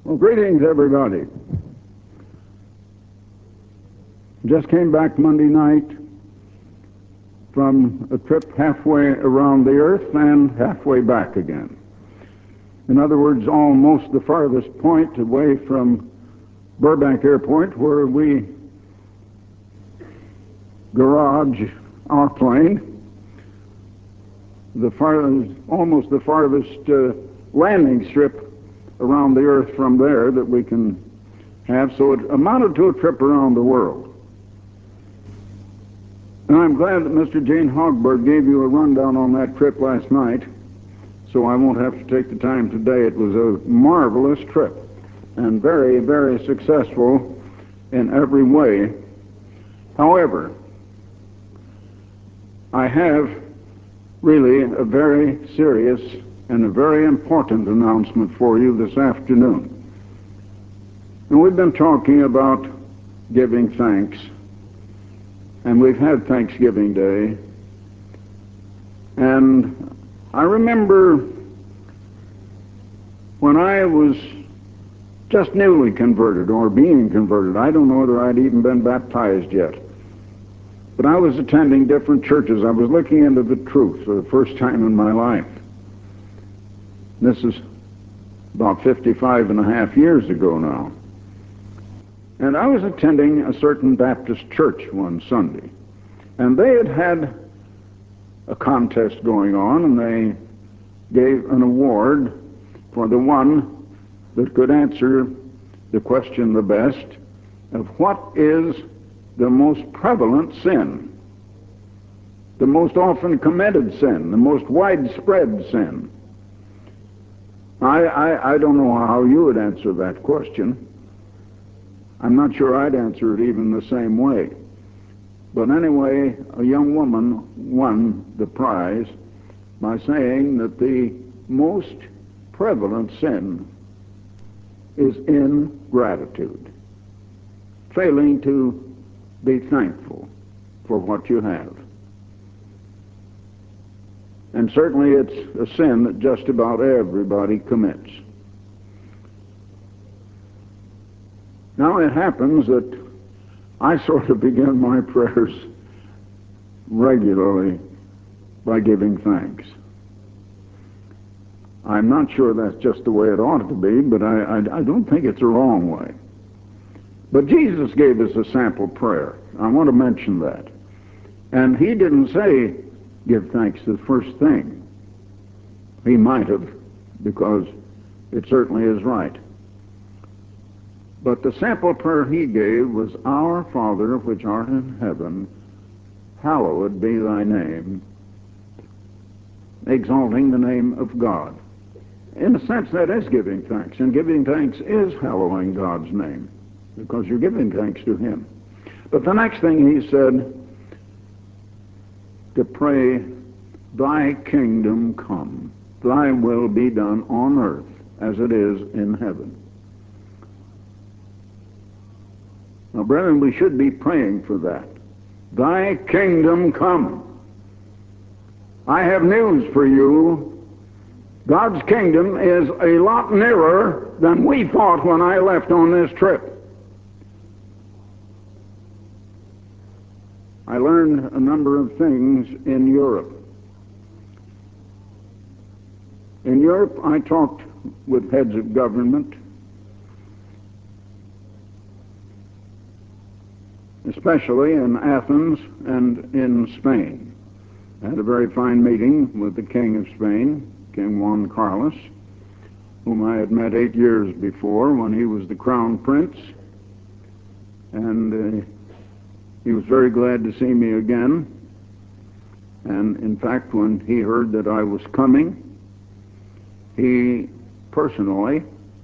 Well, greetings, everybody. Just came back Monday night from a trip halfway around the earth and halfway back again. In other words, almost the farthest point away from Burbank Airport, where we garage our plane, almost the farthest landing strip around the earth from there that we can have. So it amounted to a trip around the world. And I'm glad that Mr. Gene Hogberg gave you a rundown on that trip last night, so I won't have to take the time today. It was a marvelous trip and very, very successful in every way. However, I have really a very serious and a very important announcement for you this afternoon. And we've been talking about giving thanks, and we've had Thanksgiving Day. And I remember when I was just newly converted or being converted. I don't know whether I'd even been baptized yet. But I was attending different churches. I was looking into the truth for the first time in my life. This is about 55 and a half years ago now. And I was attending a certain Baptist church one Sunday. And they had a contest going on, and they gave an award for the one that could answer the question the best of what is the most prevalent sin, the most often committed sin, the most widespread sin. I don't know how you would answer that question. I'm not sure I'd answer it even the same way. But anyway, a young woman won the prize by saying that the most prevalent sin is ingratitude, failing to be thankful for what you have. And certainly it's a sin that just about everybody commits. Now it happens that I sort of begin my prayers regularly by giving thanks. I'm not sure that's just the way it ought to be, but I don't think it's a wrong way. But Jesus gave us a sample prayer. I want to mention that. And he didn't say, give thanks the first thing. He might have, because it certainly is right. But the sample prayer he gave was, Our Father, which art in heaven, hallowed be thy name, exalting the name of God. In a sense, that is giving thanks, and giving thanks is hallowing God's name, because you're giving thanks to him. But the next thing he said, to pray, thy kingdom come, thy will be done on earth as it is in heaven. Now, brethren, we should be praying for that. Thy kingdom come. I have news for you. God's kingdom is a lot nearer than we thought when I left on this trip. I learned a number of things in Europe. In Europe, I talked with heads of government, especially in Athens and in Spain. I had a very fine meeting with the King of Spain, King Juan Carlos, whom I had met 8 years before when he was the crown prince. And he was very glad to see me again. And in fact, when he heard that I was coming, he personally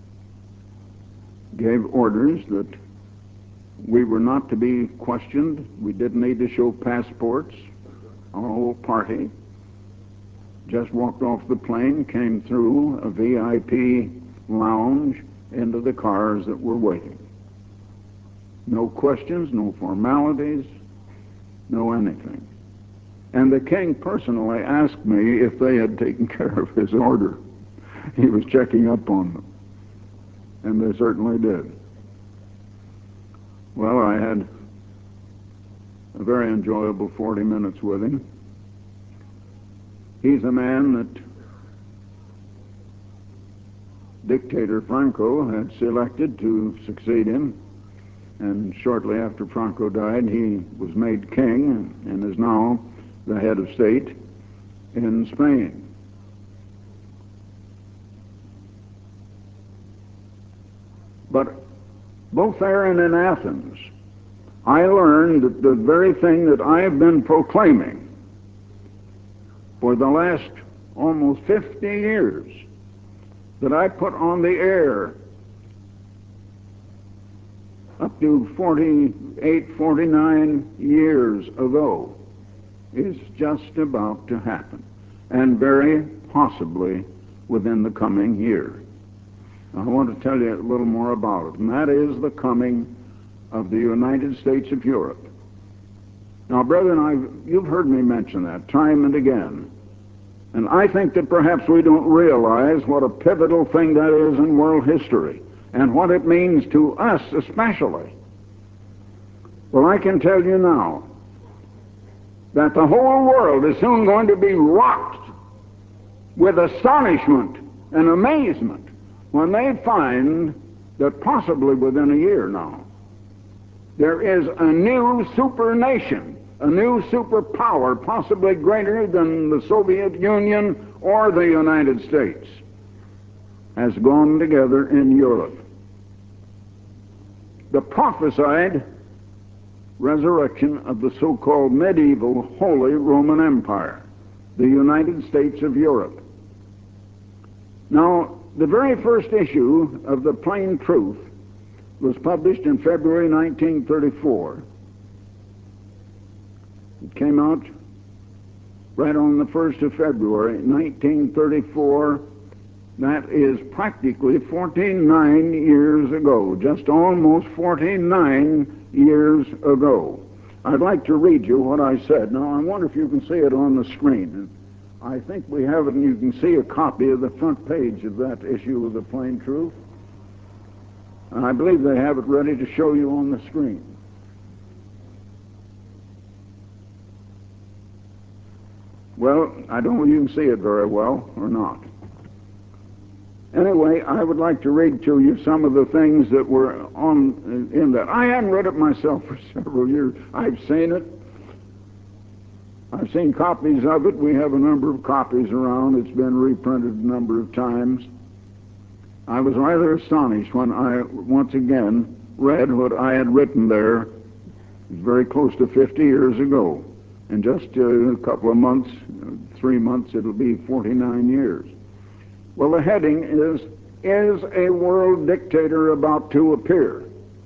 gave orders that we were not to be questioned. We didn't need to show passports. Our whole party just walked off the plane, came through a VIP lounge into the cars that were waiting. No questions, no formalities, no anything. And the king personally asked me if they had taken care of his order. He was checking up on them. and they certainly did. Well, I had a very enjoyable 40 minutes with him. He's a man that dictator Franco had selected to succeed him, and shortly after Franco died, he was made king and is now the head of state in Spain. But both there and in Athens, I learned that the very thing that I have been proclaiming for the last almost 50 years, that I put on the air up to 48, 49 years ago, is just about to happen, and very possibly within the coming year. I want to tell you a little more about it, and that is the coming of the United States of Europe. Now, brethren, you've heard me mention that time and again, and I think that perhaps we don't realize what a pivotal thing that is in world history, and what it means to us especially. Well, I can tell you now that the whole world is soon going to be rocked with astonishment and amazement when they find that possibly within a year now, there is a new super nation, a new superpower, possibly greater than the Soviet Union or the United States, has gone together in Europe. The prophesied resurrection of the so-called medieval Holy Roman Empire, the United States of Europe. Now, the very first issue of the Plain Truth was published in February 1934. It came out right on the 1st of February 1934. That is practically 49 years ago, just almost 49 years ago. I'd like to read you what I said. Now, I wonder if you can see it on the screen. And I think we have it, and you can see a copy of the front page of that issue of the Plain Truth. And I believe they have it ready to show you on the screen. Well, I don't know if you can see it very well or not. Anyway, I would like to read to you some of the things that were in that. I hadn't read it myself for several years. I've seen it. I've seen copies of it. We have a number of copies around. It's been reprinted a number of times. I was rather astonished when I once again read what I had written there very close to 50 years ago. In just a couple of months, 3 months, it'll be 49 years. Well, the heading is a world dictator about to appear?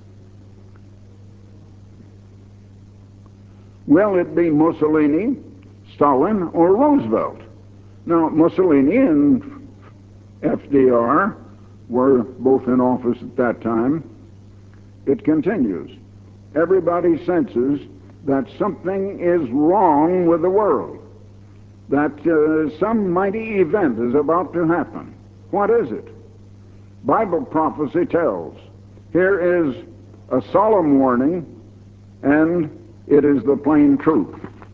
Will it be Mussolini, Stalin, or Roosevelt? Now, Mussolini and FDR were both in office at that time. It continues. Everybody senses that something is wrong with the world, that some mighty event is about to happen. What is it? Bible prophecy tells. Here is a solemn warning, and it is the plain truth.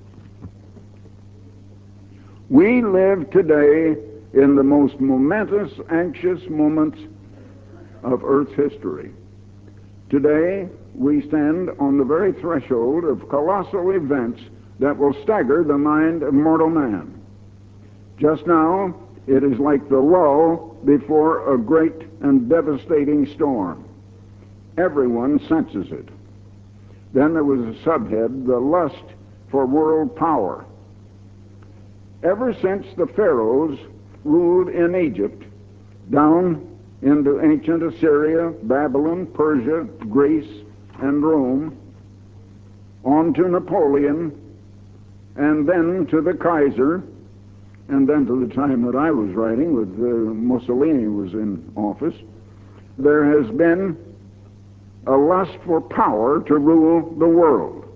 We live today in the most momentous, anxious moments of Earth's history. Today, we stand on the very threshold of colossal events that will stagger the mind of mortal man. Just now, it is like the lull before a great and devastating storm. Everyone senses it. Then there was a subhead, the lust for world power. Ever since the pharaohs ruled in Egypt, down into ancient Assyria, Babylon, Persia, Greece, and Rome, on to Napoleon, and then to the Kaiser, and then to the time that I was writing, with Mussolini was in office, there has been a lust for power to rule the world.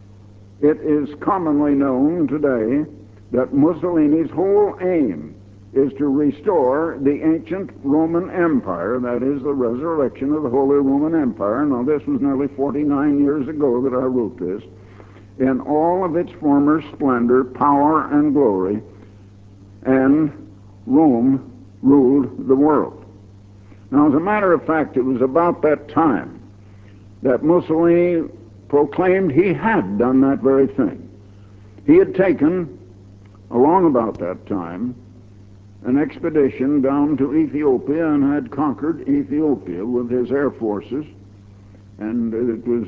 It is commonly known today that Mussolini's whole aim is to restore the ancient Roman Empire, that is, the resurrection of the Holy Roman Empire. Now, this was nearly 49 years ago that I wrote this. In all of its former splendor, power, and glory, and Rome ruled the world. Now, as a matter of fact, it was about that time that Mussolini proclaimed he had done that very thing. He had taken, along about that time, an expedition down to Ethiopia and had conquered Ethiopia with his air forces. And it was,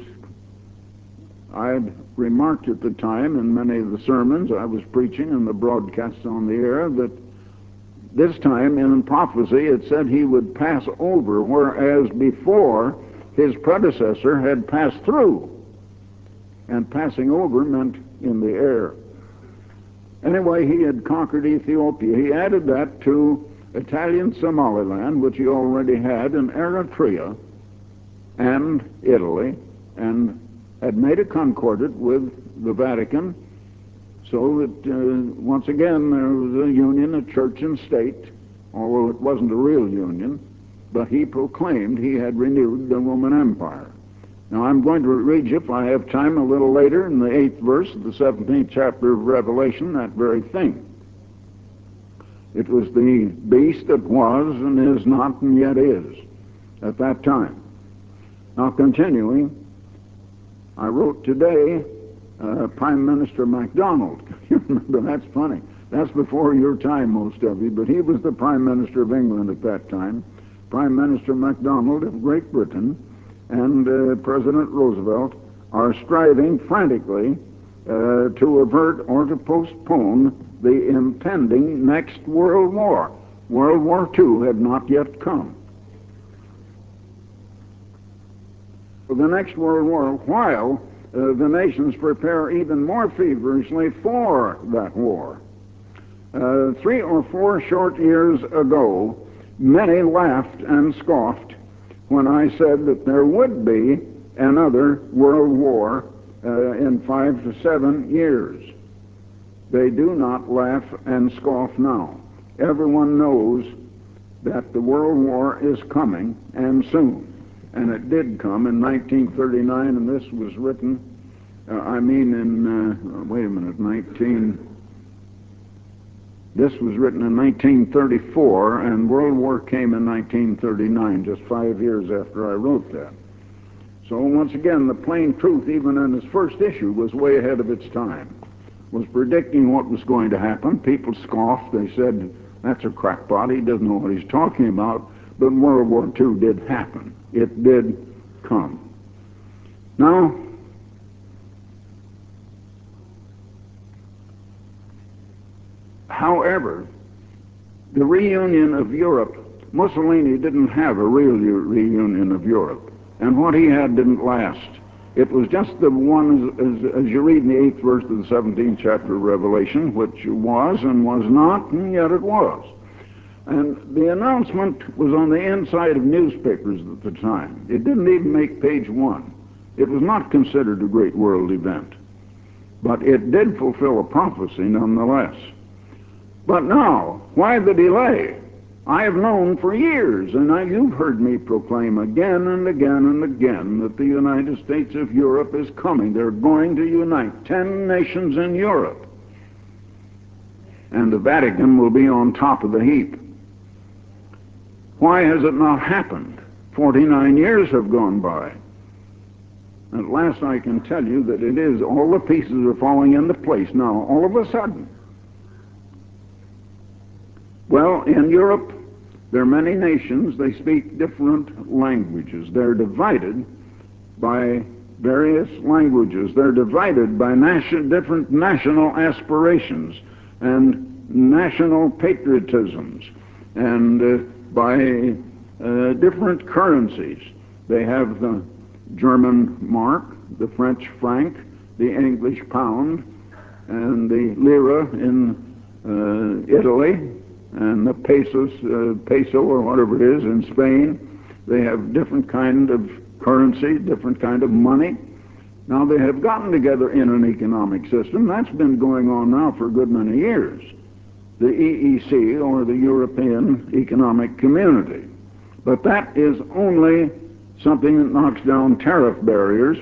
I had remarked at the time in many of the sermons I was preaching and the broadcasts on the air that this time in prophecy it said he would pass over, whereas before his predecessor had passed through. And passing over meant in the air. Anyway, he had conquered Ethiopia. He added that to Italian Somaliland, which he already had, and Eritrea and Italy, and had made a concordat with the Vatican, so that once again there was a union of church and state, although it wasn't a real union, but he proclaimed he had renewed the Roman Empire. Now, I'm going to read you, if I have time, a little later in the 8th verse of the 17th chapter of Revelation, that very thing. It was the beast that was and is not and yet is at that time. Now, continuing, I wrote today Prime Minister MacDonald. You remember, that's funny. That's before your time, most of you, but he was the Prime Minister of England at that time. Prime Minister MacDonald of Great Britain and President Roosevelt are striving frantically to avert or to postpone the impending next World War. World War II had not yet come. For the next World War, while the nations prepare even more feverishly for that war. 3 or 4 short years ago, many laughed and scoffed when I said that there would be another world war in 5 to 7 years. They do not laugh and scoff now. Everyone knows that the world war is coming, and soon. And it did come in 1939, and this was written, this was written in 1934, and World War came in 1939, just 5 years after I wrote that. So once again, the plain truth, even in its first issue, was way ahead of its time. Was predicting what was going to happen. People scoffed. They said, that's a crackpot. He doesn't know what he's talking about. But World War II did happen. It did come. Now, however, the reunion of Europe, Mussolini didn't have a real reunion of Europe. And what he had didn't last. It was just the one, as you read in the 8th verse of the 17th chapter of Revelation, which was and was not, and yet it was. And the announcement was on the inside of newspapers at the time. It didn't even make page 1. It was not considered a great world event. But it did fulfill a prophecy nonetheless. But now, why the delay? I have known for years, and you've heard me proclaim again and again and again that the United States of Europe is coming. They're going to unite 10 nations in Europe. And the Vatican will be on top of the heap. Why has it not happened? 49 years have gone by. At last I can tell you that it is. All the pieces are falling into place now, all of a sudden. Well, in Europe, there are many nations. They speak different languages. They're divided by various languages. They're divided by different national aspirations and national patriotisms and by different currencies. They have the German mark, the French franc, the English pound, and the lira in Italy, and the peso or whatever it is in Spain. They have different kind of currency, different kind of money. Now they have gotten together in an economic system. That's been going on now for a good many years. the EEC, or the European Economic Community. But that is only something that knocks down tariff barriers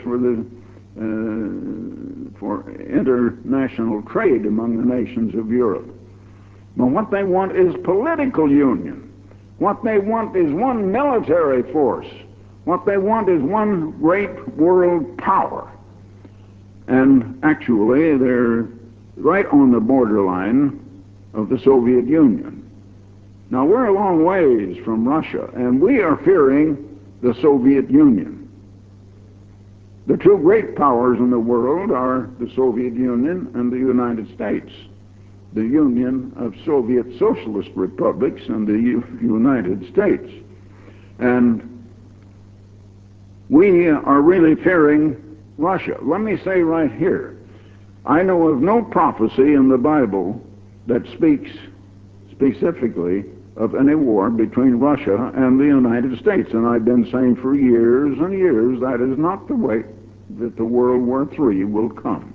for international trade among the nations of Europe. But what they want is political union. What they want is one military force. What they want is one great world power. And actually, they're right on the borderline of the Soviet Union. Now, we're a long ways from Russia, and we are fearing the Soviet Union. The two great powers in the world are the Soviet Union and the United States, the Union of Soviet Socialist Republics and the United States. And we are really fearing Russia. Let me say right here, I know of no prophecy in the Bible that speaks specifically of any war between Russia and the United States. And I've been saying for years and years that is not the way that the World War III will come.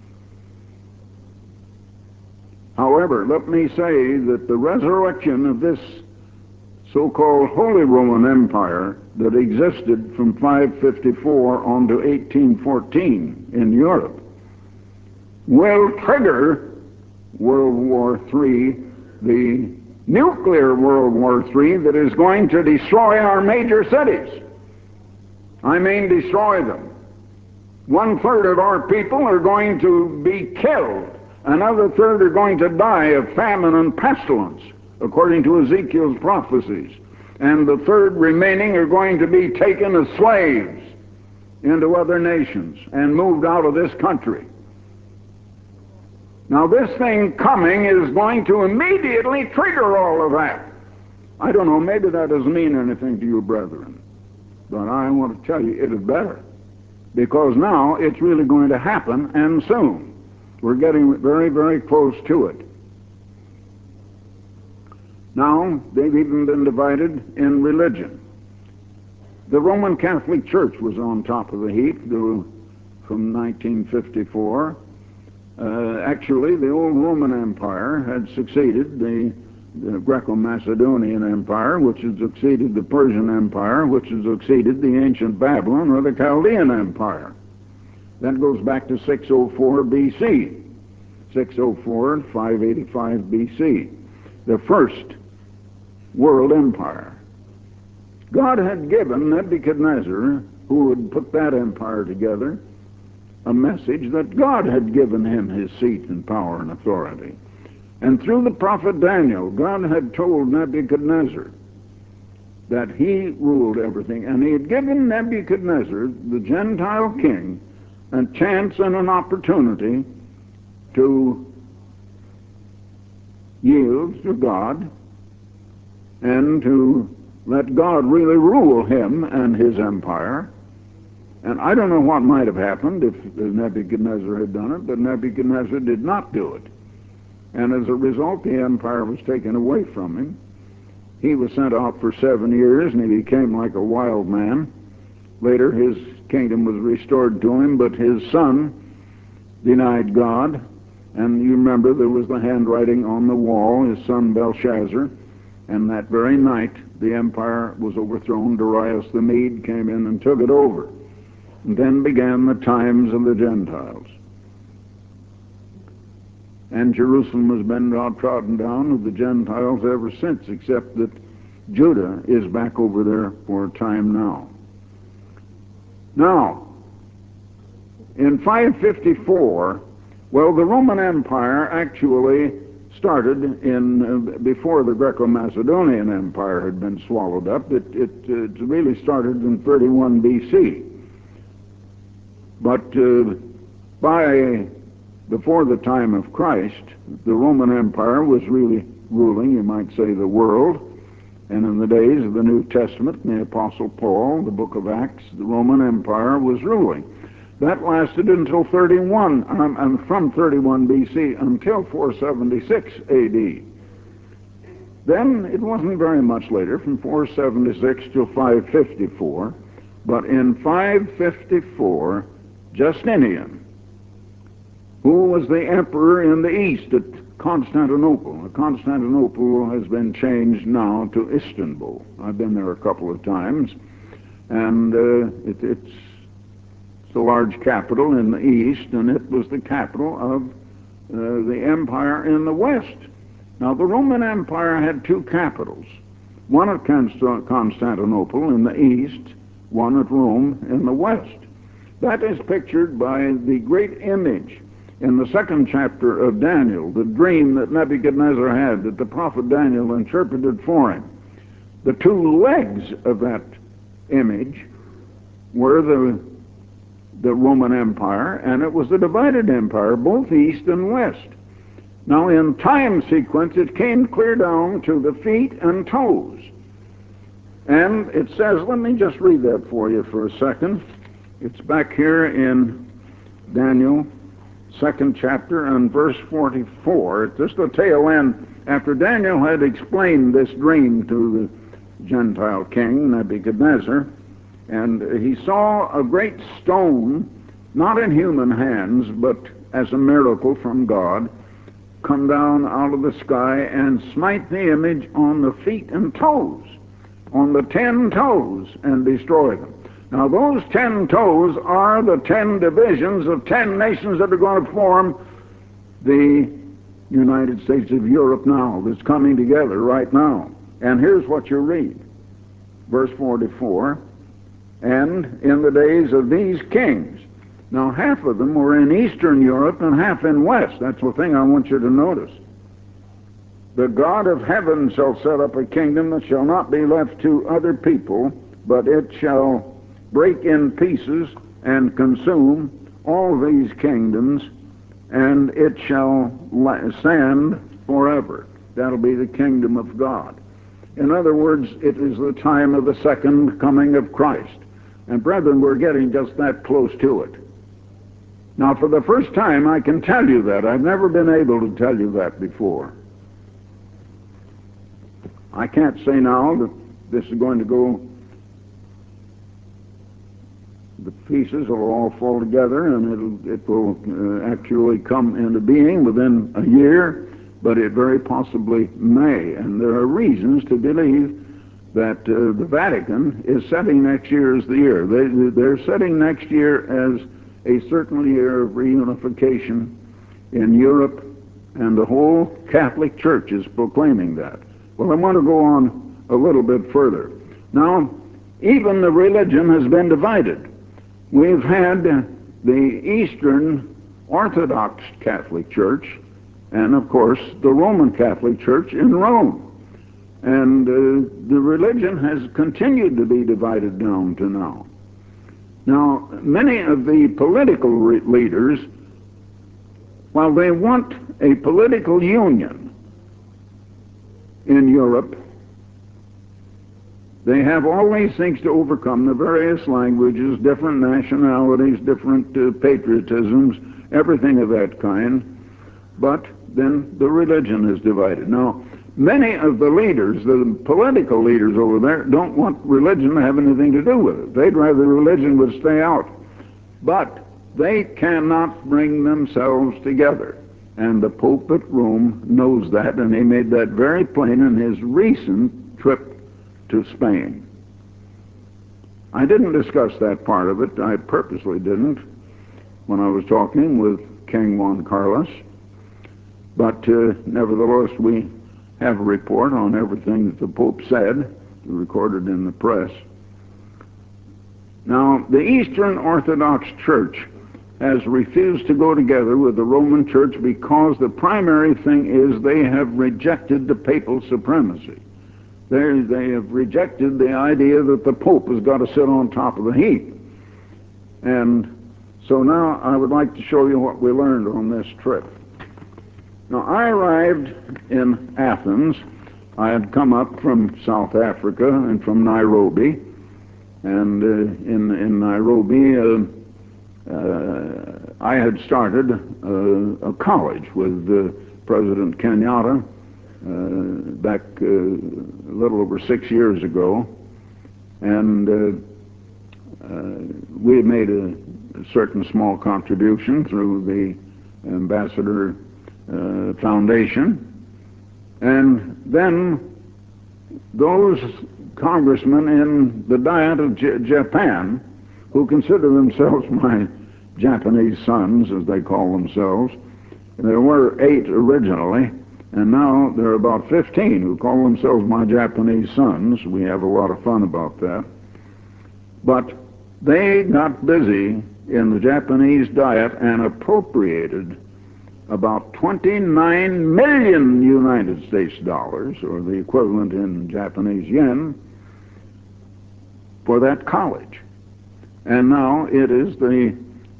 However, let me say that the resurrection of this so-called Holy Roman Empire that existed from 554 on to 1814 in Europe will trigger World War III, the nuclear World War III that is going to destroy our major cities. I mean, destroy them. 1/3 of our people are going to be killed. Another third are going to die of famine and pestilence, according to Ezekiel's prophecies. And the third remaining are going to be taken as slaves into other nations and moved out of this country. Now, this thing coming is going to immediately trigger all of that. I don't know, maybe that doesn't mean anything to you, brethren, but I want to tell you it is better, because now it's really going to happen, and soon. We're getting very, very close to it. Now, they've even been divided in religion. The Roman Catholic Church was on top of the heap from 1954. Actually, the old Roman Empire had succeeded the Greco-Macedonian Empire, which had succeeded the Persian Empire, which had succeeded the ancient Babylon or the Chaldean Empire. That goes back to 604 BC, 604 and 585 BC, the first world empire. God had given Nebuchadnezzar, who had put that empire together, a message that God had given him his seat and power and authority. And through the prophet Daniel, God had told Nebuchadnezzar that he ruled everything. And he had given Nebuchadnezzar, the Gentile king, a chance and an opportunity to yield to God and to let God really rule him and his empire. And I don't know what might have happened if Nebuchadnezzar had done it, but Nebuchadnezzar did not do it. And as a result, the empire was taken away from him. He was sent out for 7 years, and he became like a wild man. Later, his kingdom was restored to him, but his son denied God. And you remember there was the handwriting on the wall, his son Belshazzar. And that very night, the empire was overthrown. Darius the Mede came in and took it over. And then began the times of the Gentiles. And Jerusalem has been trodden down with the Gentiles ever since, except that Judah is back over there for a time now. Now, in 554, well, the Roman Empire actually started before the Greco-Macedonian Empire had been swallowed up. It really started in 31 BC. But before the time of Christ, the Roman Empire was really ruling, you might say, the world. And in the days of the New Testament, and the Apostle Paul, the book of Acts, the Roman Empire was ruling. That lasted until from 31 BC until 476 AD. Then it wasn't very much later, from 476 to 554. But in 554, Justinian who was the emperor in the east at Constantinople. Constantinople has been changed now to Istanbul. I've been there a couple of times, and it's a large capital in the east, and it was the capital of the empire in the west. Now, the Roman Empire had two capitals, one at Constantinople in the east, one at Rome in the west. That is pictured by the great image in the second chapter of Daniel, the dream that Nebuchadnezzar had, that the prophet Daniel interpreted for him. The two legs of that image were the Roman Empire, and it was a divided empire, both east and west. Now, in time sequence, it came clear down to the feet and toes. And it says, let me just read that for you for a second. It's back here in Daniel, second chapter, and verse 44. It's just the tail end. After Daniel had explained this dream to the Gentile king, Nebuchadnezzar, and he saw a great stone, not in human hands, but as a miracle from God, come down out of the sky and smite the image on the feet and toes, on the 10 toes, and destroy them. Now, those 10 toes are the 10 divisions of 10 nations that are going to form the United States of Europe now, that's coming together right now. And here's what you read. Verse 44, and in the days of these kings. Now, half of them were in Eastern Europe and half in West. That's the thing I want you to notice. The God of heaven shall set up a kingdom that shall not be left to other people, but it shall break in pieces and consume all these kingdoms, and it shall stand forever. That'll be the kingdom of God. In other words, it is the time of the second coming of Christ. And brethren, we're getting just that close to it. Now, for the first time, I can tell you that. I've never been able to tell you that before. I can't say now that this is going to go, the pieces will all fall together and it will actually come into being within a year, but it very possibly may. And there are reasons to believe that the Vatican is setting next year as the year. They're setting next year as a certain year of reunification in Europe, and the whole Catholic Church is proclaiming that. Well, I want to go on a little bit further. Now, even the religion has been divided. We've had the Eastern Orthodox Catholic Church, and of course the Roman Catholic Church in Rome. And the religion has continued to be divided down to now. Now, many of the political leaders, while they want a political union in Europe, they have all these things to overcome, the various languages, different nationalities, different patriotisms, everything of that kind. But then the religion is divided. Now, many of the leaders, the political leaders over there, don't want religion to have anything to do with it. They'd rather religion would stay out. But they cannot bring themselves together. And the Pope at Rome knows that, and he made that very plain in his recent trip to Spain. I didn't discuss that part of it. I purposely didn't when I was talking with King Juan Carlos. But nevertheless, we have a report on everything that the Pope said, recorded in the press. Now, the Eastern Orthodox Church has refused to go together with the Roman Church because the primary thing is they have rejected the papal supremacy. They have rejected the idea that the Pope has got to sit on top of the heap. And so now I would like to show you what we learned on this trip. Now, I arrived in Athens. I had come up from South Africa and from Nairobi. And in Nairobi, I had started a college with President Kenyatta back a little over 6 years ago. And we had made a certain small contribution through the Ambassador Foundation. And then those congressmen in the Diet of Japan, who consider themselves my Japanese sons, as they call themselves, there were 8 originally, and now there are about 15 who call themselves my Japanese sons. We have a lot of fun about that. But they got busy in the Japanese Diet and appropriated about 29 million United States dollars, or the equivalent in Japanese yen, for that college. And now it is the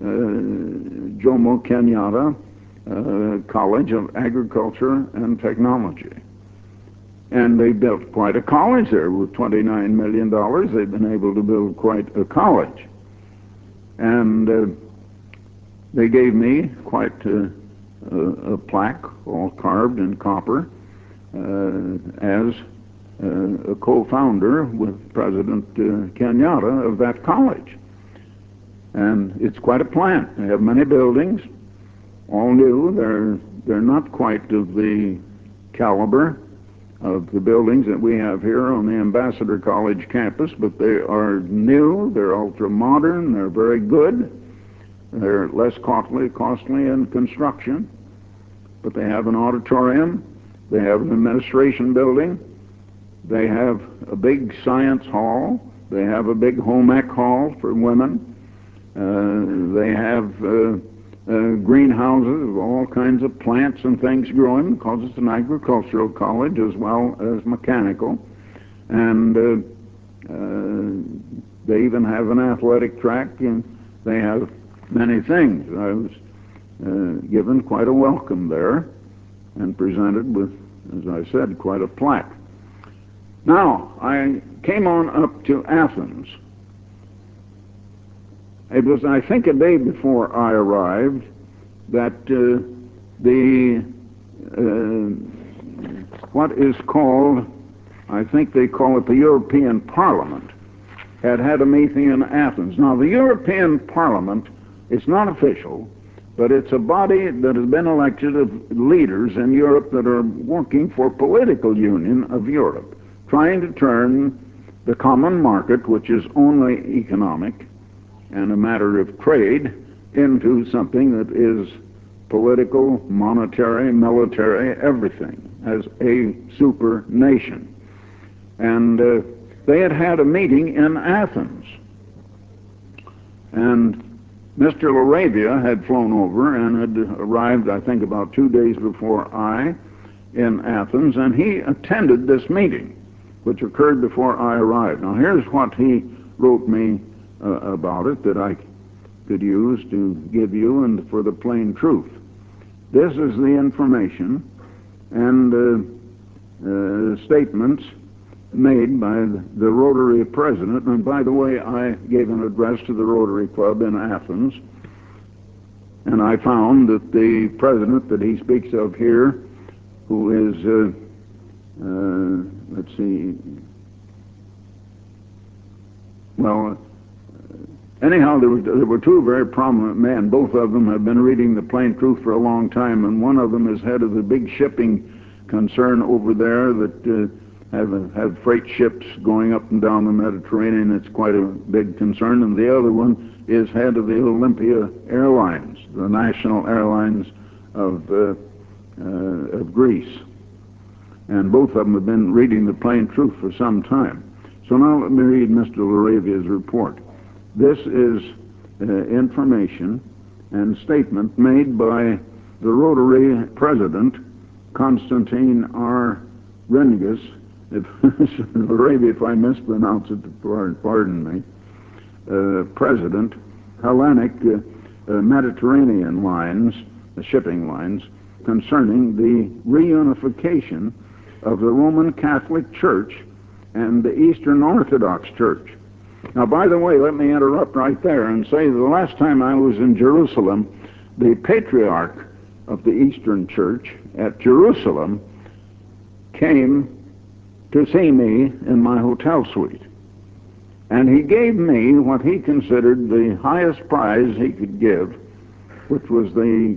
Jomo Kenyatta College of Agriculture and Technology. And they built quite a college there with $29 million. They've been able to build quite a college. And they gave me quite a plaque, all carved in copper, as a co-founder with President Kenyatta of that college. And it's quite a plant. They have many buildings, all new. They're not quite of the caliber of the buildings that we have here on the Ambassador College campus, but they are new, they're ultra-modern, they're very good. They're less costly in construction, but they have an auditorium, they have an administration building, they have a big science hall, they have a big home ec hall for women, they have greenhouses of all kinds of plants and things growing, because it's an agricultural college as well as mechanical. And they even have an athletic track, and they have many things. I was given quite a welcome there and presented with, as I said, quite a plaque. Now, I came on up to Athens. It was, I think, a day before I arrived that what is called, I think they call it the European Parliament, had a meeting in Athens. Now, the European Parliament is not official, but it's a body that has been elected of leaders in Europe that are working for political union of Europe, trying to turn the common market, which is only economic and a matter of trade, into something that is political, monetary, military, everything, as a super nation. And they had a meeting in Athens. And Mr. LaRavia had flown over and had arrived, I think, about 2 days before I in Athens, and he attended this meeting, which occurred before I arrived. Now, here's what he wrote me about it that I could use to give you and for the plain truth. This is the information and statements made by the Rotary president. And by the way, I gave an address to the Rotary Club in Athens, and I found that the president that he speaks of here, who is, let's see, well, anyhow, there were 2 very prominent men. Both of them have been reading the Plain Truth for a long time, and one of them is head of the big shipping concern over there that have freight ships going up and down the Mediterranean. It's quite a big concern. And the other one is head of the Olympia Airlines, the national airlines of Greece. And both of them have been reading the Plain Truth for some time. So now let me read Mr. LaRavia's report. This is information and statement made by the Rotary president, Constantine R. Rengus. LaRavia, if I mispronounce it, pardon me. President, Hellenic Mediterranean lines, the shipping lines, concerning the reunification of the Roman Catholic Church and the Eastern Orthodox Church. Now, by the way, let me interrupt right there and say the last time I was in Jerusalem, the patriarch of the Eastern Church at Jerusalem came to see me in my hotel suite. And he gave me what he considered the highest prize he could give, which was the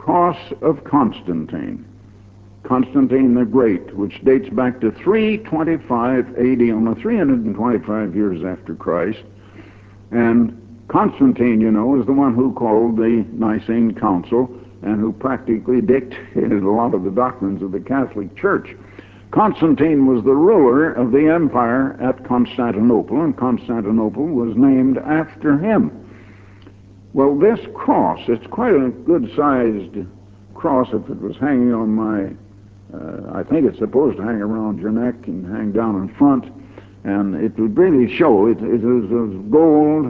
cross of Constantine, Constantine the Great, which dates back to 325 AD, almost 325 years after Christ. And Constantine, you know, is the one who called the Nicene Council and who practically dictated a lot of the doctrines of the Catholic Church. Constantine was the ruler of the empire at Constantinople, and Constantinople was named after him. Well, this cross, it's quite a good-sized cross if it was hanging on my, I think it's supposed to hang around your neck and hang down in front, and it would really show, it is of gold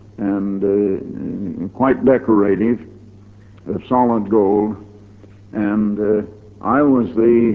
and quite decorative, of solid gold, and I was the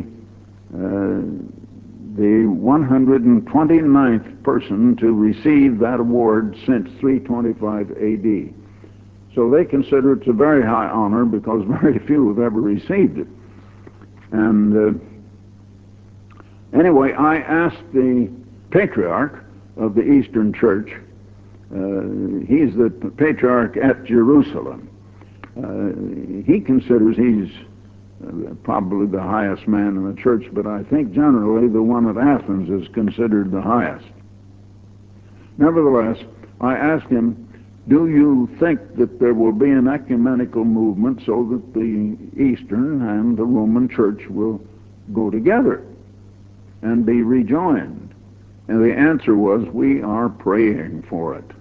129th person to receive that award since 325 AD. So they consider it's a very high honor because very few have ever received it. And anyway, I asked the patriarch of the Eastern Church, he's the patriarch at Jerusalem. He considers he's probably the highest man in the church, but I think generally the one at Athens is considered the highest. Nevertheless, I asked him, do you think that there will be an ecumenical movement so that the Eastern and the Roman Church will go together and be rejoined? And the answer was, we are praying for it.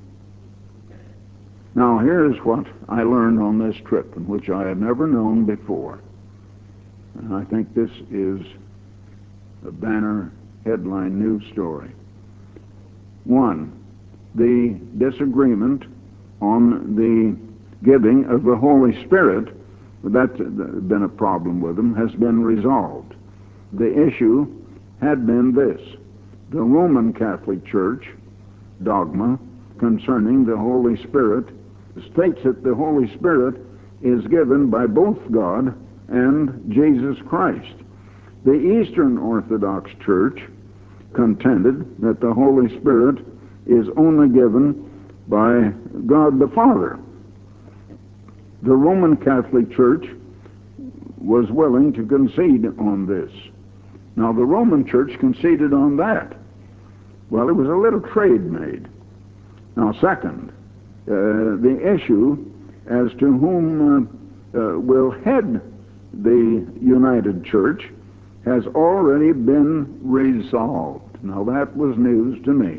Now, here's what I learned on this trip, in which I had never known before. And I think this is a banner headline news story. One, the disagreement on the giving of the Holy Spirit, that's been a problem with them, has been resolved. The issue had been this: the Roman Catholic Church dogma concerning the Holy Spirit states that the Holy Spirit is given by both God and Jesus Christ. The Eastern Orthodox Church contended that the Holy Spirit is only given by God the Father. The Roman Catholic Church was willing to concede on this. Now, the Roman Church conceded on that. Well, it was a little trade made. Now, second, the issue as to whom will head the United Church has already been resolved. Now, that was news to me.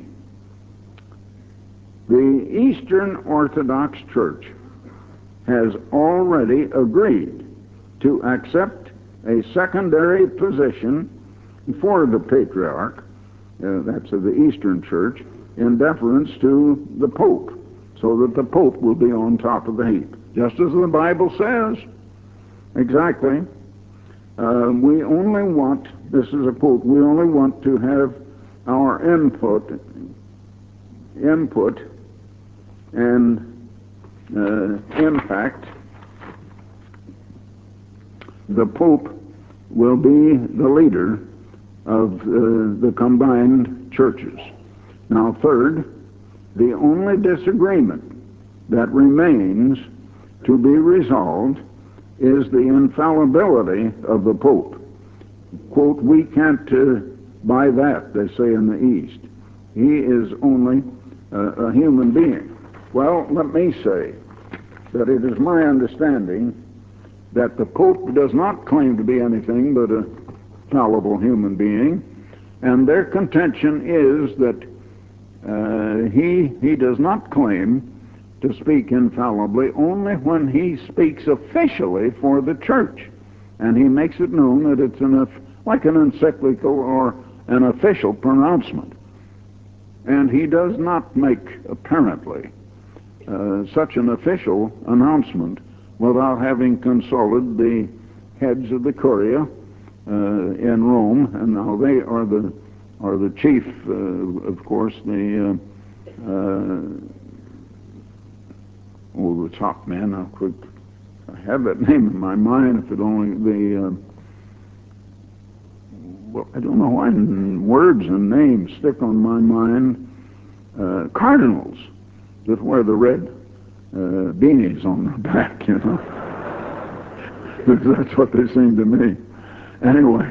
The Eastern Orthodox Church has already agreed to accept a secondary position for the Patriarch, that's of the Eastern Church, in deference to the Pope, so that the Pope will be on top of the heap, just as the Bible says. Exactly. We only want, this is a quote, we only want to have our input and impact. The Pope will be the leader of the combined churches. Now, third, the only disagreement that remains to be resolved is the infallibility of the Pope. Quote, we can't buy that, they say in the East. He is only a human being. Well, let me say that it is my understanding that the Pope does not claim to be anything but a fallible human being, and their contention is that he does not claim to speak infallibly only when he speaks officially for the church, and he makes it known that it's like an encyclical or an official pronouncement. And he does not make, apparently, such an official announcement without having consulted the heads of the Curia in Rome, and now they are the chief, of course, the top man. I have that name in my mind. If it only well, I don't know why words and names stick on my mind. Cardinals that wear the red beanies on their back, you know. That's what they seem to me. Anyway,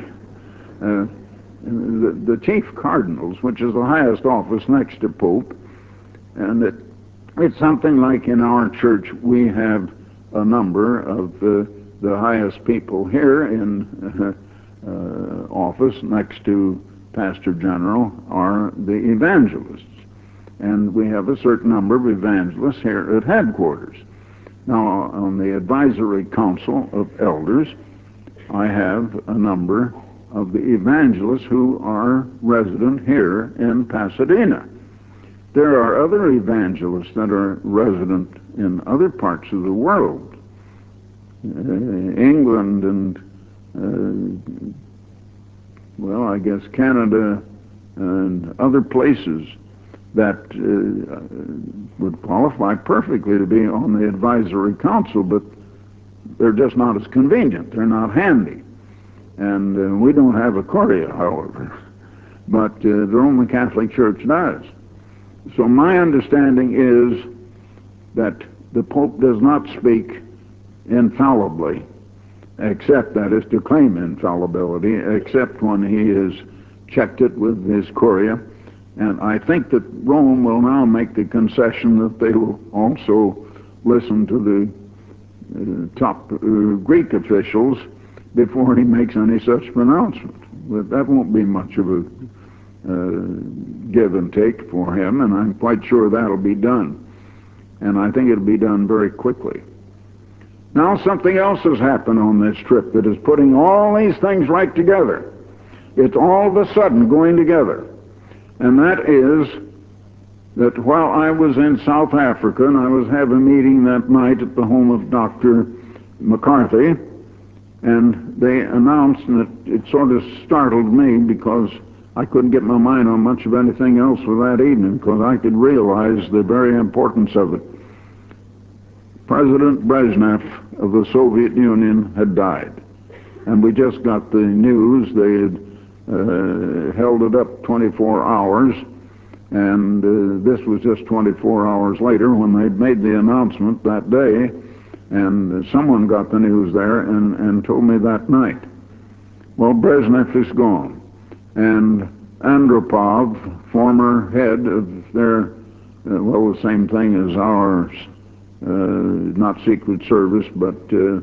the chief cardinals, which is the highest office next to Pope, and it's something like in our church we have a number of the highest people here in office next to Pastor General are the evangelists. And we have a certain number of evangelists here at headquarters. Now, on the advisory council of elders, I have a number of the evangelists who are resident here in Pasadena. There are other evangelists that are resident in other parts of the world, England and, well, I guess Canada and other places that would qualify perfectly to be on the advisory council, but they're just not as convenient. They're not handy. And we don't have a Korea, however, but the Roman Catholic Church does. So my understanding is that the Pope does not speak infallibly, except, that is, to claim infallibility, except when he has checked it with his Curia. And I think that Rome will now make the concession that they will also listen to the top Greek officials before he makes any such pronouncement. But that won't be much of a give and take for him, and I'm quite sure that'll be done. And I think it'll be done very quickly. Now something else has happened on this trip that is putting all these things right together. It's all of a sudden going together. And that is that while I was in South Africa and I was having a meeting that night at the home of Dr. McCarthy, and they announced, and it sort of startled me because I couldn't get my mind on much of anything else for that evening because I could realize the very importance of it. President Brezhnev of the Soviet Union had died. And we just got the news. They had held it up 24 hours, and this was just 24 hours later when they'd made the announcement that day, and someone got the news there and told me that night. Well, Brezhnev is gone, and Andropov, former head of their, well, the same thing as ours, not Secret Service, but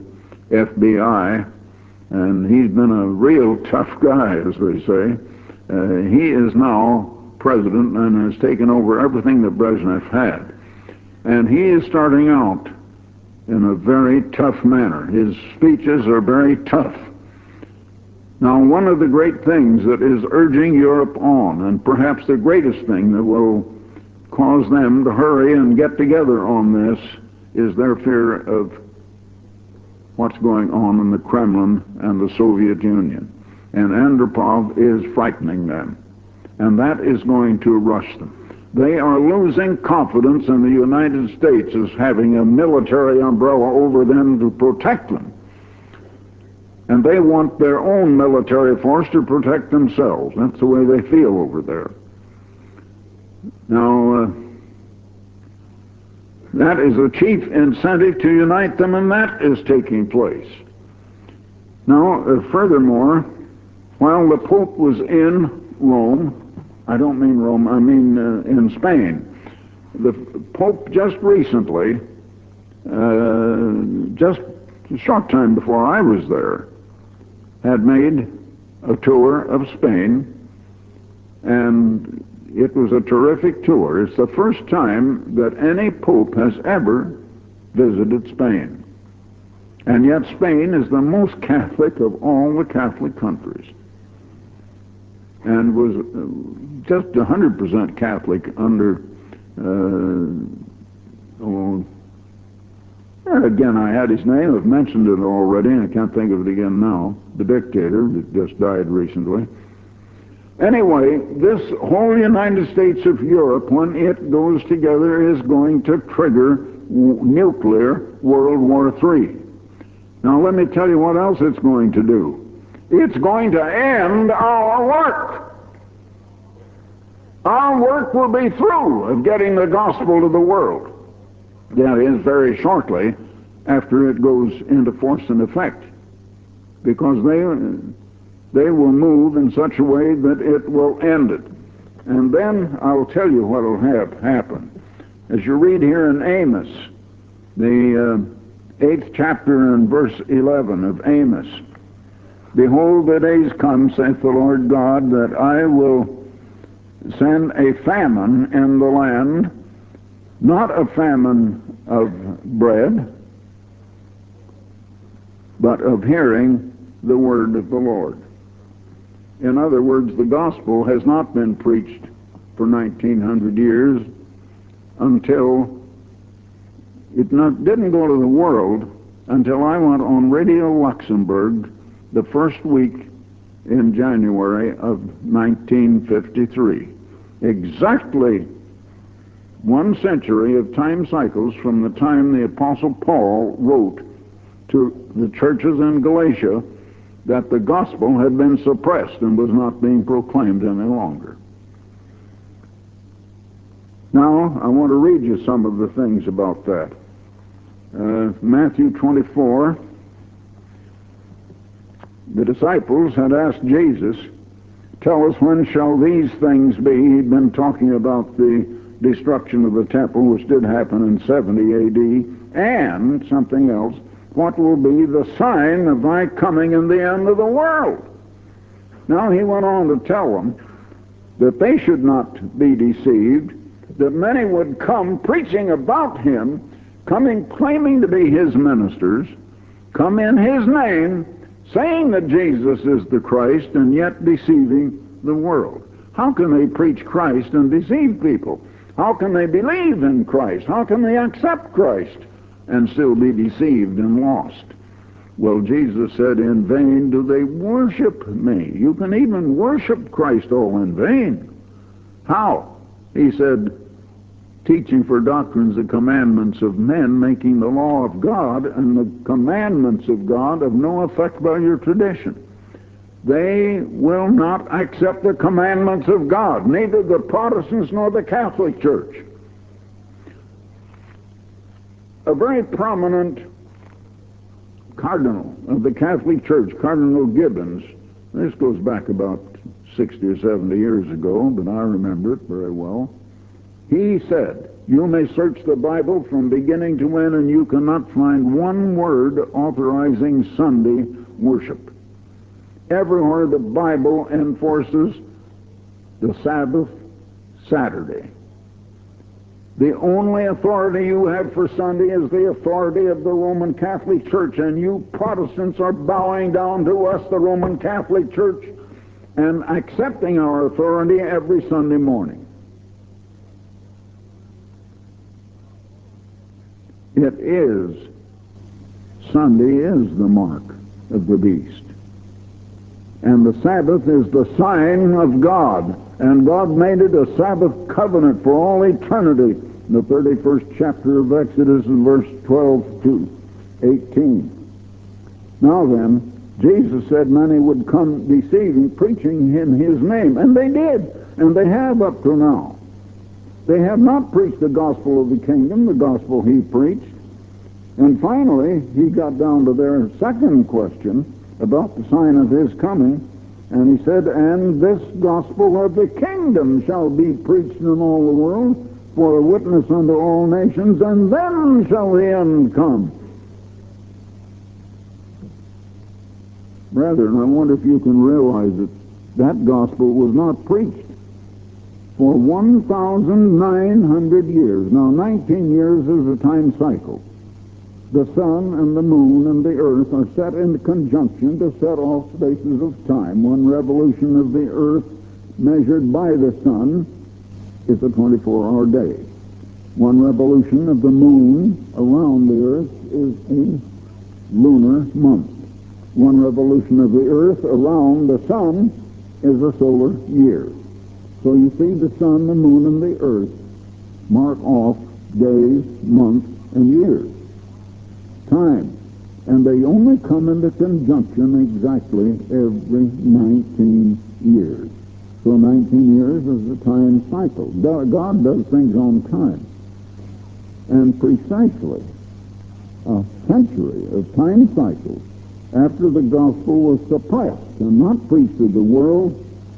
FBI, and he's been a real tough guy, as they say. He is now president and has taken over everything that Brezhnev had. And he is starting out in a very tough manner. His speeches are very tough. Now, one of the great things that is urging Europe on, and perhaps the greatest thing that will cause them to hurry and get together on this, is their fear of what's going on in the Kremlin and the Soviet Union. And Andropov is frightening them. And that is going to rush them. They are losing confidence in the United States as having a military umbrella over them to protect them. And they want their own military force to protect themselves. That's the way they feel over there. Now, that is a chief incentive to unite them, and that is taking place. Now, furthermore, while the Pope was in Rome, I don't mean Rome, I mean in Spain, the Pope just recently, just a short time before I was there, had made a tour of Spain, and it was a terrific tour. It's the first time that any Pope has ever visited Spain. And yet Spain is the most Catholic of all the Catholic countries, and was just 100% Catholic under, again, I had his name, I've mentioned it already, and I can't think of it again now, the dictator that just died recently. Anyway, this whole United States of Europe, when it goes together, is going to trigger nuclear World War III. Now let me tell you what else it's going to do. It's going to end our work. Our work will be through of getting the gospel to the world. That is, very shortly after it goes into force and effect. because they will move in such a way that it will end it. And then I'll tell you what will happen. As you read here in Amos, the 8th chapter and verse 11 of Amos, behold, the days come, saith the Lord God, that I will send a famine in the land, not a famine of bread, but of hearing the word of the Lord. In other words, the gospel has not been preached for 1900 years until didn't go to the world until I went on Radio Luxembourg the first week in January of 1953. Exactly 1 century of time cycles from the time the Apostle Paul wrote to the churches in Galatia that the gospel had been suppressed and was not being proclaimed any longer. Now, I want to read you some of the things about that. Matthew 24, the disciples had asked Jesus, tell us, when shall these things be? He'd been talking about the destruction of the temple, which did happen in 70 A.D., and something else. What will be the sign of thy coming in the end of the world? Now he went on to tell them that they should not be deceived, that many would come preaching about him, coming claiming to be his ministers, come in his name, saying that Jesus is the Christ, and yet deceiving the world. How can they preach Christ and deceive people? How can they believe in Christ? How can they accept Christ and still be deceived and lost? Well, Jesus said, in vain do they worship me. You can even worship Christ all in vain. How? He said, teaching for doctrines the commandments of men, making the law of God and the commandments of God of no effect by your tradition. They will not accept the commandments of God, neither the Protestants nor the Catholic Church. A very prominent cardinal of the Catholic Church, Cardinal Gibbons, this goes back about 60 or 70 years ago, but I remember it very well. He said, you may search the Bible from beginning to end, and you cannot find one word authorizing Sunday worship. Everywhere the Bible enforces the Sabbath Saturday. The only authority you have for Sunday is the authority of the Roman Catholic Church, and you Protestants are bowing down to us, the Roman Catholic Church, and accepting our authority every Sunday morning. It is, Sunday is the mark of the beast. And the Sabbath is the sign of God. And God made it a Sabbath covenant for all eternity. In the 31st chapter of Exodus in verse 12 to 18. Now then, Jesus said many would come deceiving, preaching in his name. And they did. And they have up to now. They have not preached the gospel of the kingdom, the gospel he preached. And finally, he got down to their second question about the sign of his coming. And he said, and this gospel of the kingdom shall be preached in all the world for a witness unto all nations, and then shall the end come. Brethren, I wonder if you can realize that that gospel was not preached for 1,900 years. Now, 19 years is a time cycle. The sun and the moon and the earth are set in conjunction to set off spaces of time. One revolution of the earth measured by the sun is a 24-hour day. One revolution of the moon around the earth is a lunar month. One revolution of the earth around the sun is a solar year. So you see, the sun, the moon, and the earth mark off days, months, and years. Time. And they only come into conjunction exactly every 19 years. So 19 years is a time cycle. God does things on time. And precisely a century of time cycles after the gospel was suppressed and not preached to the world,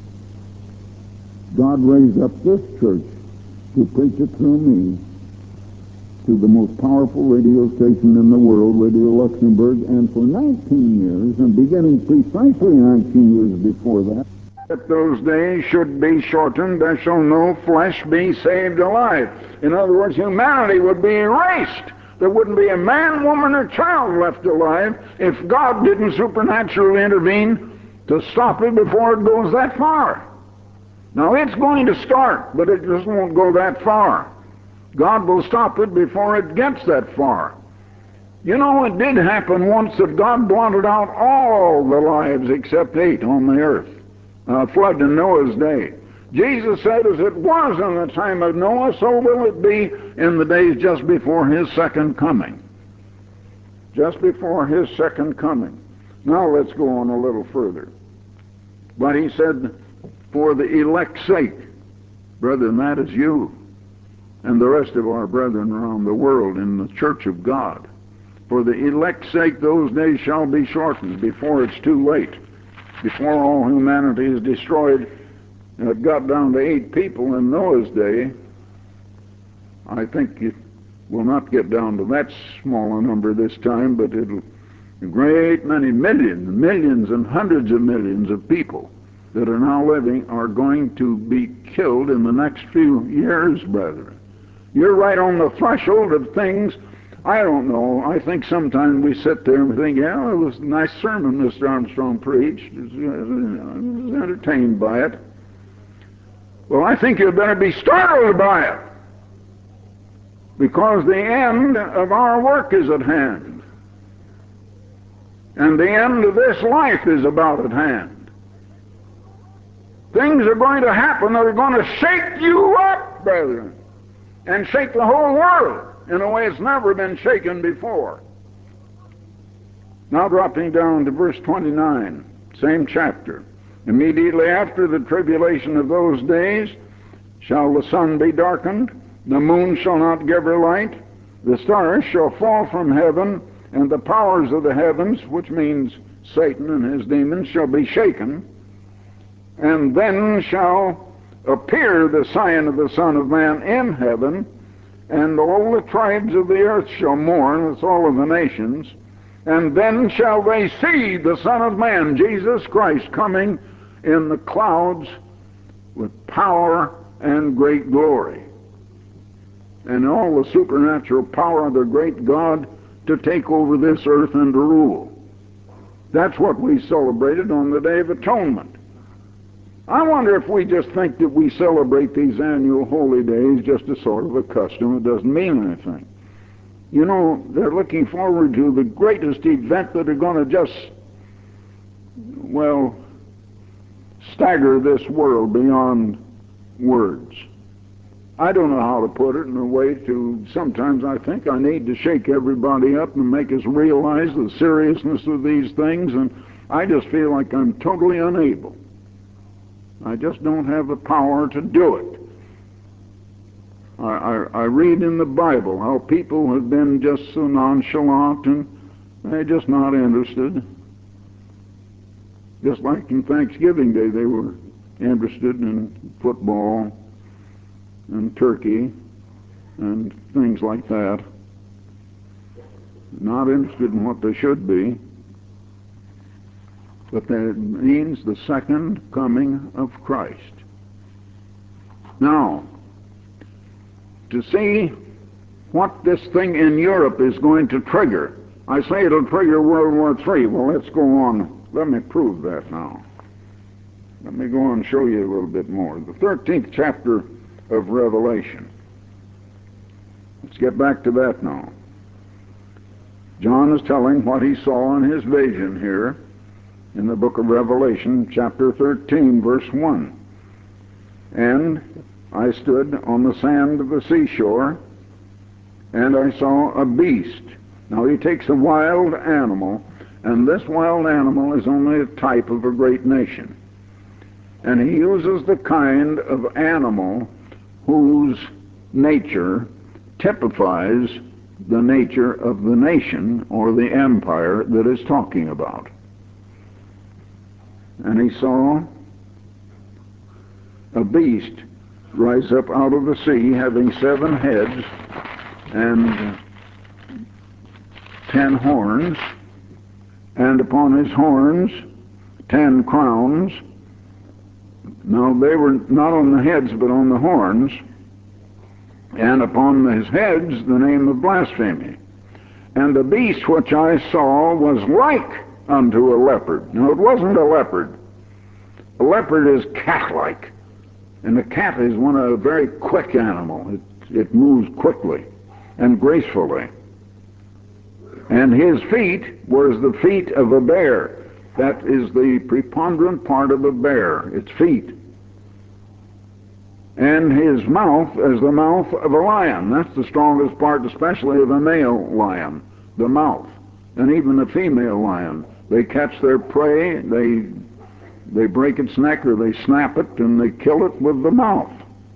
God raised up this church to preach it through me to the most powerful radio station in the world, Radio Luxembourg, and for 19 years, and beginning precisely 19 years before that, that those days should be shortened, there shall no flesh be saved alive. In other words, humanity would be erased. There wouldn't be a man, woman, or child left alive if God didn't supernaturally intervene to stop it before it goes that far. Now, it's going to start, but it just won't go that far. God will stop it before it gets that far. You know, it did happen once that God blotted out all the lives except 8 on the earth. Flood in Noah's day. Jesus said, as it was in the time of Noah, so will it be in the days just before his second coming. Just before his second coming. Now let's go on a little further. But he said, for the elect's sake, brethren, that is you and the rest of our brethren around the world in the church of God. For the elect's sake, those days shall be shortened before it's too late. Before all humanity is destroyed, and it got down to 8 people in Noah's day. I think it will not get down to that small a number this time, but it'll a great many millions and hundreds of millions of people that are now living are going to be killed in the next few years, brethren. You're right on the threshold of things. I don't know. I think sometimes we sit there and we think, yeah, it was a nice sermon Mr. Armstrong preached. I was entertained by it. Well, I think you'd better be startled by it, because the end of our work is at hand. And the end of this life is about at hand. Things are going to happen that are going to shake you up, brethren, and shake the whole world in a way it's never been shaken before. Now dropping down to verse 29, same chapter. Immediately after the tribulation of those days shall the sun be darkened, the moon shall not give her light, the stars shall fall from heaven, and the powers of the heavens, which means Satan and his demons, shall be shaken. And then shall appear the sign of the Son of Man in heaven, and all the tribes of the earth shall mourn, that's all of the nations, and then shall they see the Son of Man, Jesus Christ, coming in the clouds with power and great glory, and all the supernatural power of the great God to take over this earth and to rule. That's what we celebrated on the Day of Atonement. I wonder if we just think that we celebrate these annual holy days just as sort of a custom. It doesn't mean anything. You know, they're looking forward to the greatest event that are going to just, well, stagger this world beyond words. I don't know how to put it in a way to, sometimes I think I need to shake everybody up and make us realize the seriousness of these things, and I just feel like I'm totally unable. I just don't have the power to do it. I read in the Bible how people have been just so nonchalant and they're just not interested. Just like in Thanksgiving Day, they were interested in football and turkey and things like that. Not interested in what they should be. But that means the second coming of Christ. Now, to see what this thing in Europe is going to trigger, I say it'll trigger World War III. Well, let's go on. Let me prove that now. Let me go on and show you a little bit more. The 13th chapter of Revelation. Let's get back to that now. John is telling what he saw in his vision here in the book of Revelation, chapter 13, verse 1. And I stood on the sand of the seashore, and I saw a beast. Now he takes a wild animal, and this wild animal is only a type of a great nation. And he uses the kind of animal whose nature typifies the nature of the nation or the empire that is talking about. And he saw a beast rise up out of the sea, having 7 heads and 10 horns, and upon his horns 10 crowns. Now they were not on the heads, but on the horns, and upon his heads the name of blasphemy. And the beast which I saw was like unto a leopard. Now it wasn't a leopard. A leopard is cat-like, and a cat is a very quick animal. It moves quickly and gracefully. And his feet were as the feet of a bear. That is the preponderant part of a bear, its feet. And his mouth as the mouth of a lion. That's the strongest part, especially of a male lion, the mouth. And even a female lion. They catch their prey, they break its neck or they snap it, and they kill it with the mouth.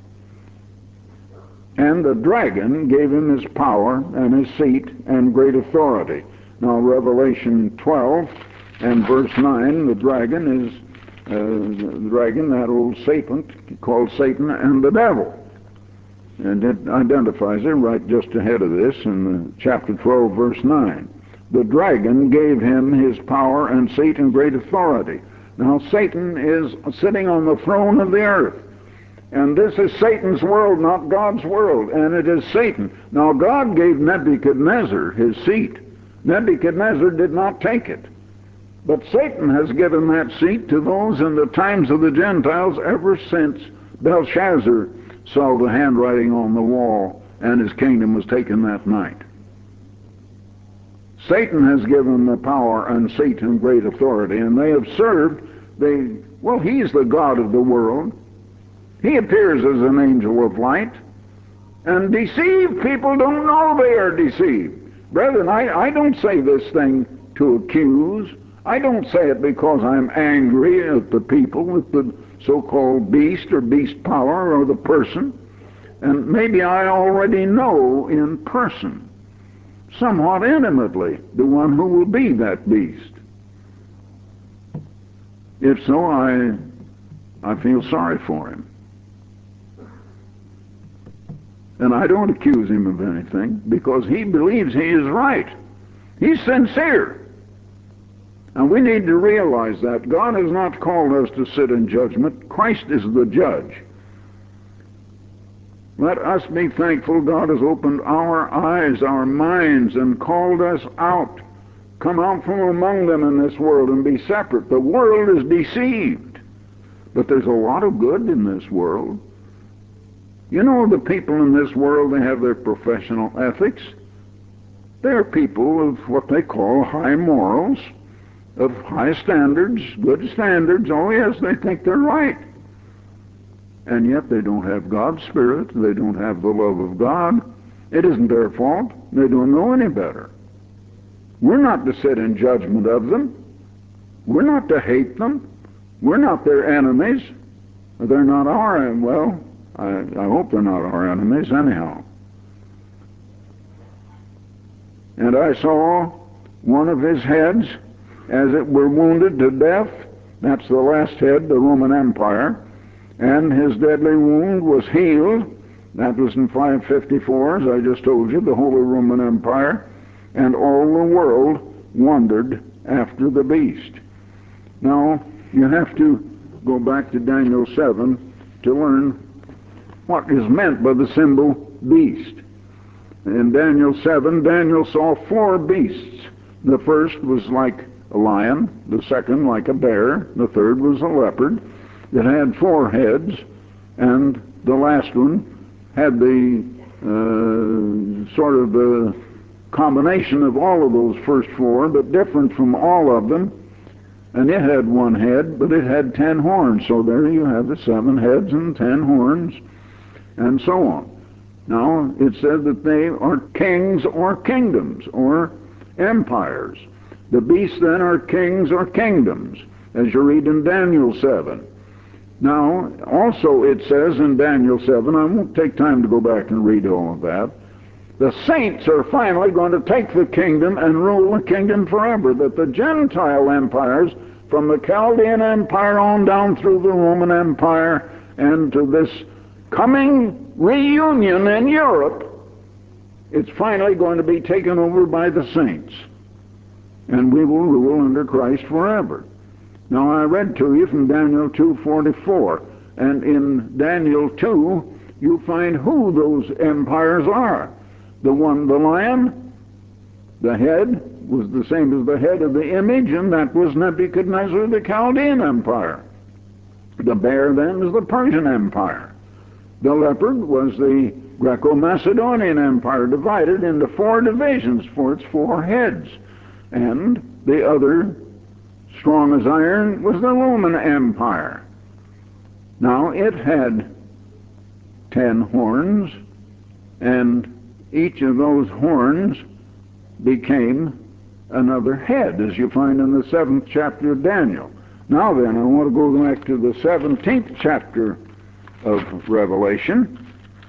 And the dragon gave him his power and his seat and great authority. Now Revelation 12 and verse 9, the dragon is that old serpent called Satan and the devil. And it identifies it right just ahead of this in chapter 12, verse 9. The dragon gave him his power and seat and great authority. Now Satan is sitting on the throne of the earth. And this is Satan's world, not God's world. And it is Satan. Now God gave Nebuchadnezzar his seat. Nebuchadnezzar did not take it. But Satan has given that seat to those in the times of the Gentiles ever since Belshazzar saw the handwriting on the wall and his kingdom was taken that night. Satan has given the power and seat and great authority, and they have served he's the God of the world. He appears as an angel of light, and deceived people don't know they are deceived. Brethren, I don't say this thing to accuse. I don't say it because I'm angry at the people with the so-called beast or beast power or the person. And maybe I already know in person, somewhat intimately, the one who will be that beast. If so, I feel sorry for him. And I don't accuse him of anything because he believes he is right. He's sincere. And we need to realize that God has not called us to sit in judgment. Christ is the judge. Let us be thankful God has opened our eyes, our minds, and called us out. Come out from among them in this world and be separate. The world is deceived. But there's a lot of good in this world. You know, the people in this world, they have their professional ethics. They're people of what they call high morals, of high standards, good standards. Oh yes, they think they're right. And yet they don't have God's Spirit. They don't have the love of God. It isn't their fault. They don't know any better. We're not to sit in judgment of them. We're not to hate them. We're not their enemies. They're not our, well, I hope they're not our enemies anyhow. And I saw one of his heads, as it were wounded to death. That's the last head, the Roman Empire. And his deadly wound was healed. That was in 554, as I just told you, the Holy Roman Empire. And all the world wondered after the beast. Now, you have to go back to Daniel 7 to learn what is meant by the symbol beast. In Daniel 7, Daniel saw 4 beasts. The first was like a lion, the second like a bear, the third was a leopard. It had 4 heads, and the last one had the sort of the combination of all of those first 4, but different from all of them. And it had 1 head, but it had 10 horns. So there you have the 7 heads and 10 horns, and so on. Now, it says that they are kings or kingdoms or empires. The beasts then are kings or kingdoms, as you read in Daniel 7. Now, also it says in Daniel 7, I won't take time to go back and read all of that, the saints are finally going to take the kingdom and rule the kingdom forever. That the Gentile empires, from the Chaldean Empire on down through the Roman Empire and to this coming reunion in Europe, it's finally going to be taken over by the saints. And we will rule under Christ forever. Now I read to you from Daniel 2:44, and in Daniel 2 you find who those empires are. The lion, the head was the same as the head of the image, and that was Nebuchadnezzar, the Chaldean Empire. The bear then is the Persian Empire. The leopard was the Greco-Macedonian Empire, divided into 4 divisions for its 4 heads. And the other, strong as iron, was the Roman Empire. Now it had 10 horns, and each of those horns became another head, as you find in the 7th chapter of Daniel. Now then, I want to go back to the 17th chapter of Revelation.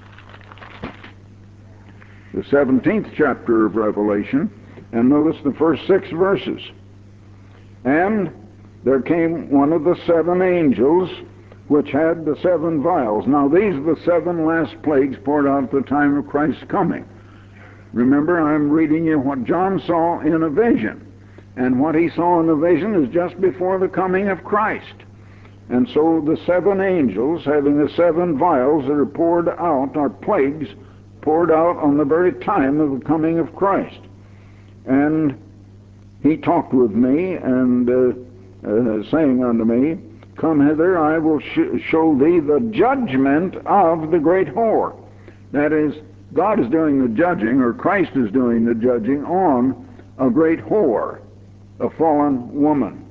The 17th chapter of Revelation, and notice the first 6 verses. And there came one of the 7 angels, which had the 7 vials. Now these are the 7 last plagues poured out at the time of Christ's coming. Remember, I'm reading you what John saw in a vision. And what he saw in the vision is just before the coming of Christ. And so the 7 angels, having the 7 vials that are poured out, are plagues poured out on the very time of the coming of Christ. And he talked with me, and saying unto me, Come hither, I will show thee the judgment of the great whore. That is, God is doing the judging, or Christ is doing the judging on a great whore, a fallen woman,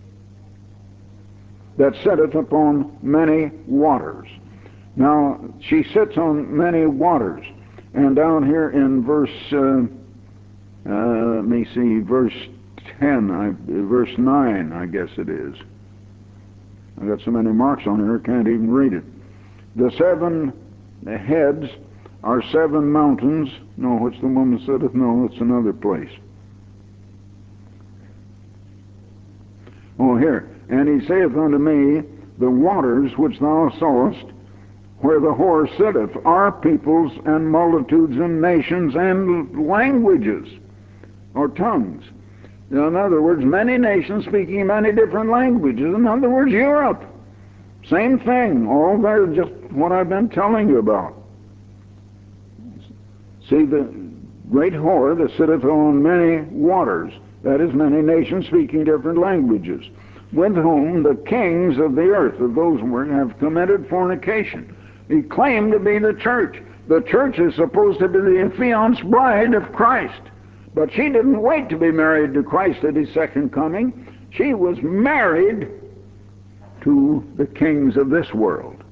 that sitteth upon many waters. Now, she sits on many waters. And down here in verse, let me see, verse 10, verse 9, I guess it is. I've got so many marks on here, I can't even read it. The 7 heads are 7 mountains. No, which the woman sitteth? No, it's another place. Oh, here. And he saith unto me, The waters which thou sawest, where the whore sitteth, are peoples and multitudes and nations and languages, or tongues. In other words, many nations speaking many different languages. In other words, Europe. Same thing. All there, just what I've been telling you about. See, the great whore that sitteth on many waters, that is, many nations speaking different languages, with whom the kings of the earth, of those who have committed fornication. He claimed to be the church. The church is supposed to be the affianced bride of Christ. But she didn't wait to be married to Christ at his second coming. She was married to the kings of this world.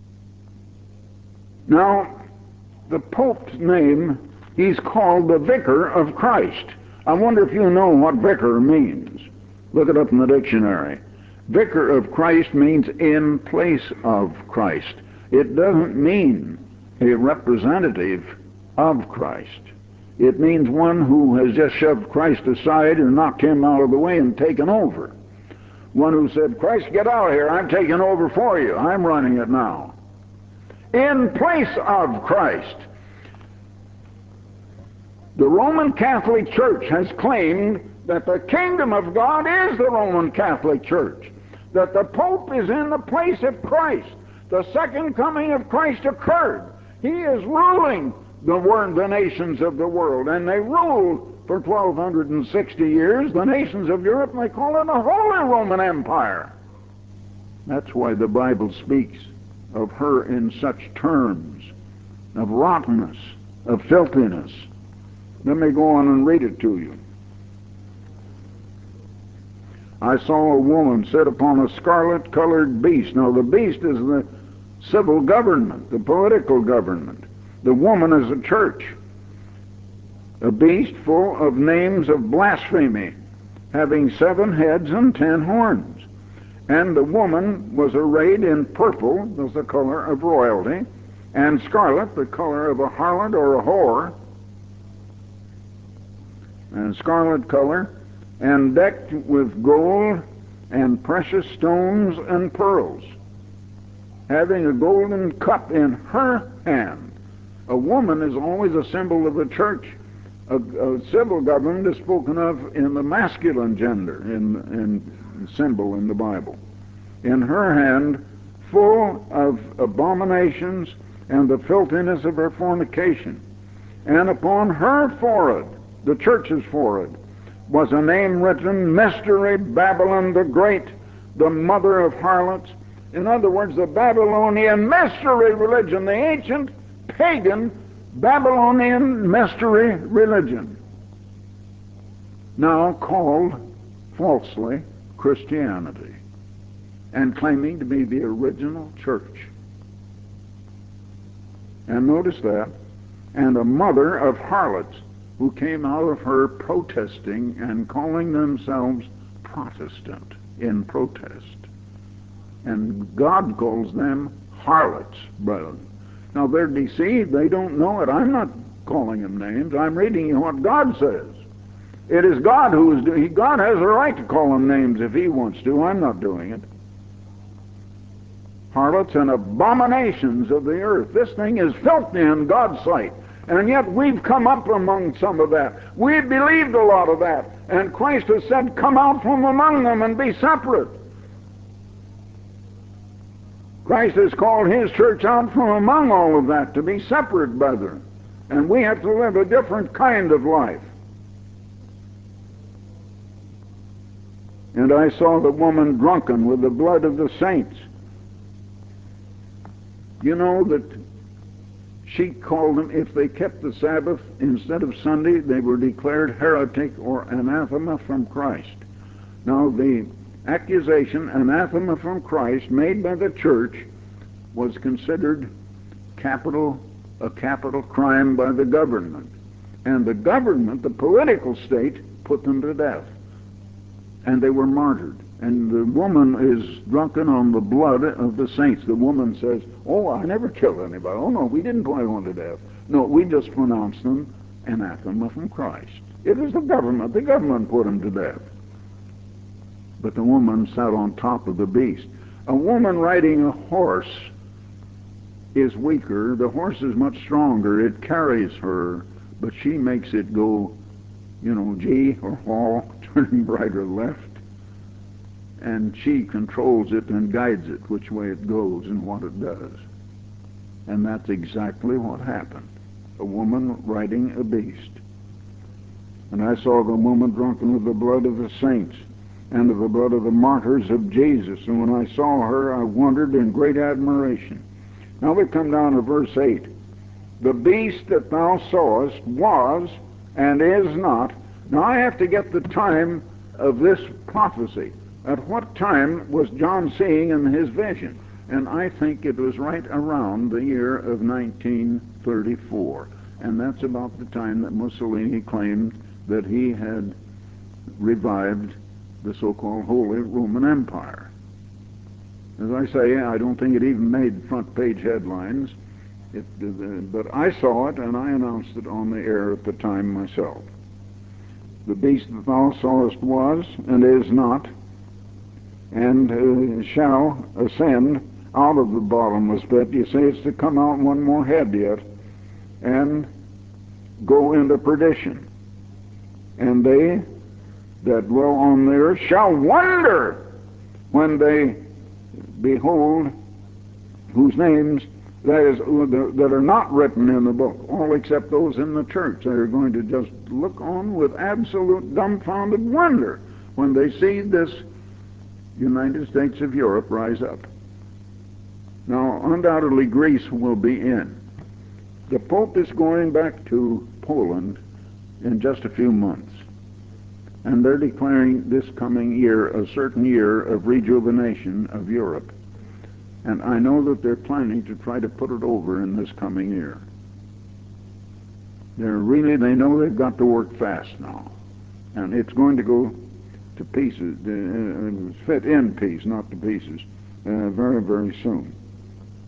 Now, the Pope's name, he's called the Vicar of Christ. I wonder if you know what vicar means. Look it up in the dictionary. Vicar of Christ means in place of Christ. It doesn't mean a representative of Christ. It means one who has just shoved Christ aside or knocked him out of the way and taken over. One who said, Christ, get out of here. I'm taking over for you. I'm running it now. In place of Christ. The Roman Catholic Church has claimed that the kingdom of God is the Roman Catholic Church, that the Pope is in the place of Christ. The second coming of Christ occurred. He is ruling the nations of the world, and they ruled for 1,260 years, the nations of Europe, and they call it the Holy Roman Empire. That's why the Bible speaks of her in such terms, of rottenness, of filthiness. Let me go on and read it to you. I saw a woman sit upon a scarlet-colored beast. Now the beast is the civil government, the political government. The woman is a church. A beast full of names of blasphemy, having 7 heads and 10 horns. And the woman was arrayed in purple, that's the color of royalty, and scarlet, the color of a harlot or a whore. scarlet color, and decked with gold and precious stones and pearls, having a golden cup in her hand. A woman is always a symbol of the church. A civil government is spoken of in the masculine gender, in symbol in the Bible. In her hand, full of abominations and the filthiness of her fornication. And upon her forehead, the church's forehead, was a name written, Mystery Babylon the Great, the mother of harlots. In other words, the Babylonian mystery religion, the ancient pagan Babylonian mystery religion, now called falsely Christianity, and claiming to be the original church. And notice that. And a mother of harlots, who came out of her protesting and calling themselves Protestant in protest. And God calls them harlots, brethren. Now they're deceived, they don't know it. I'm not calling them names, I'm reading you what God says. It is God who is doing. God has a right to call them names if He wants to. I'm not doing it. Harlots and abominations of the earth. This thing is filthy in God's sight. And yet we've come up among some of that. We've believed a lot of that. And Christ has said, come out from among them and be separate. Christ has called His church out from among all of that to be separate, brethren. And we have to live a different kind of life. And I saw the woman drunken with the blood of the saints. You know that she called them, if they kept the Sabbath instead of Sunday, they were declared heretic or anathema from Christ. Now the accusation, anathema from Christ, made by the church was considered a capital crime by the government. And the government, the political state, put them to death. And they were martyred. And the woman is drunken on the blood of the saints. The woman says, oh, I never killed anybody. Oh, no, we didn't put anyone to death. No, we just pronounced them anathema from Christ. It was the government. The government put them to death. But the woman sat on top of the beast. A woman riding a horse is weaker. The horse is much stronger. It carries her, but she makes it go, G or haw, turning right or left. And she controls it and guides it which way it goes and what it does. And that's exactly what happened. A woman riding a beast. And I saw the woman drunken with the blood of the saints and of the blood of the martyrs of Jesus. And when I saw her, I wondered in great admiration. Now we come down to verse 8. The beast that thou sawest was and is not. Now I have to get the time of this prophecy. At what time was John seeing in his vision? And I think it was right around the year of 1934. And that's about the time that Mussolini claimed that he had revived the so-called Holy Roman Empire. As I say, I don't think it even made front page headlines, but I saw it and I announced it on the air at the time myself. The beast that thou sawest was and is not, and shall ascend out of the bottomless pit. You say it's to come out one more head yet, and go into perdition. And they that dwell on the earth shall wonder when they behold whose names, that is, that are not written in the book, all except those in the church. They are going to just look on with absolute dumbfounded wonder when they see this United States of Europe rise up. Now, undoubtedly Greece will be in. The Pope is going back to Poland in just a few months. And they're declaring this coming year a certain year of rejuvenation of Europe. And I know that they're planning to try to put it over in this coming year. They know they've got to work fast now. And it's going to go to pieces, fit in piece, not to pieces, very, very soon.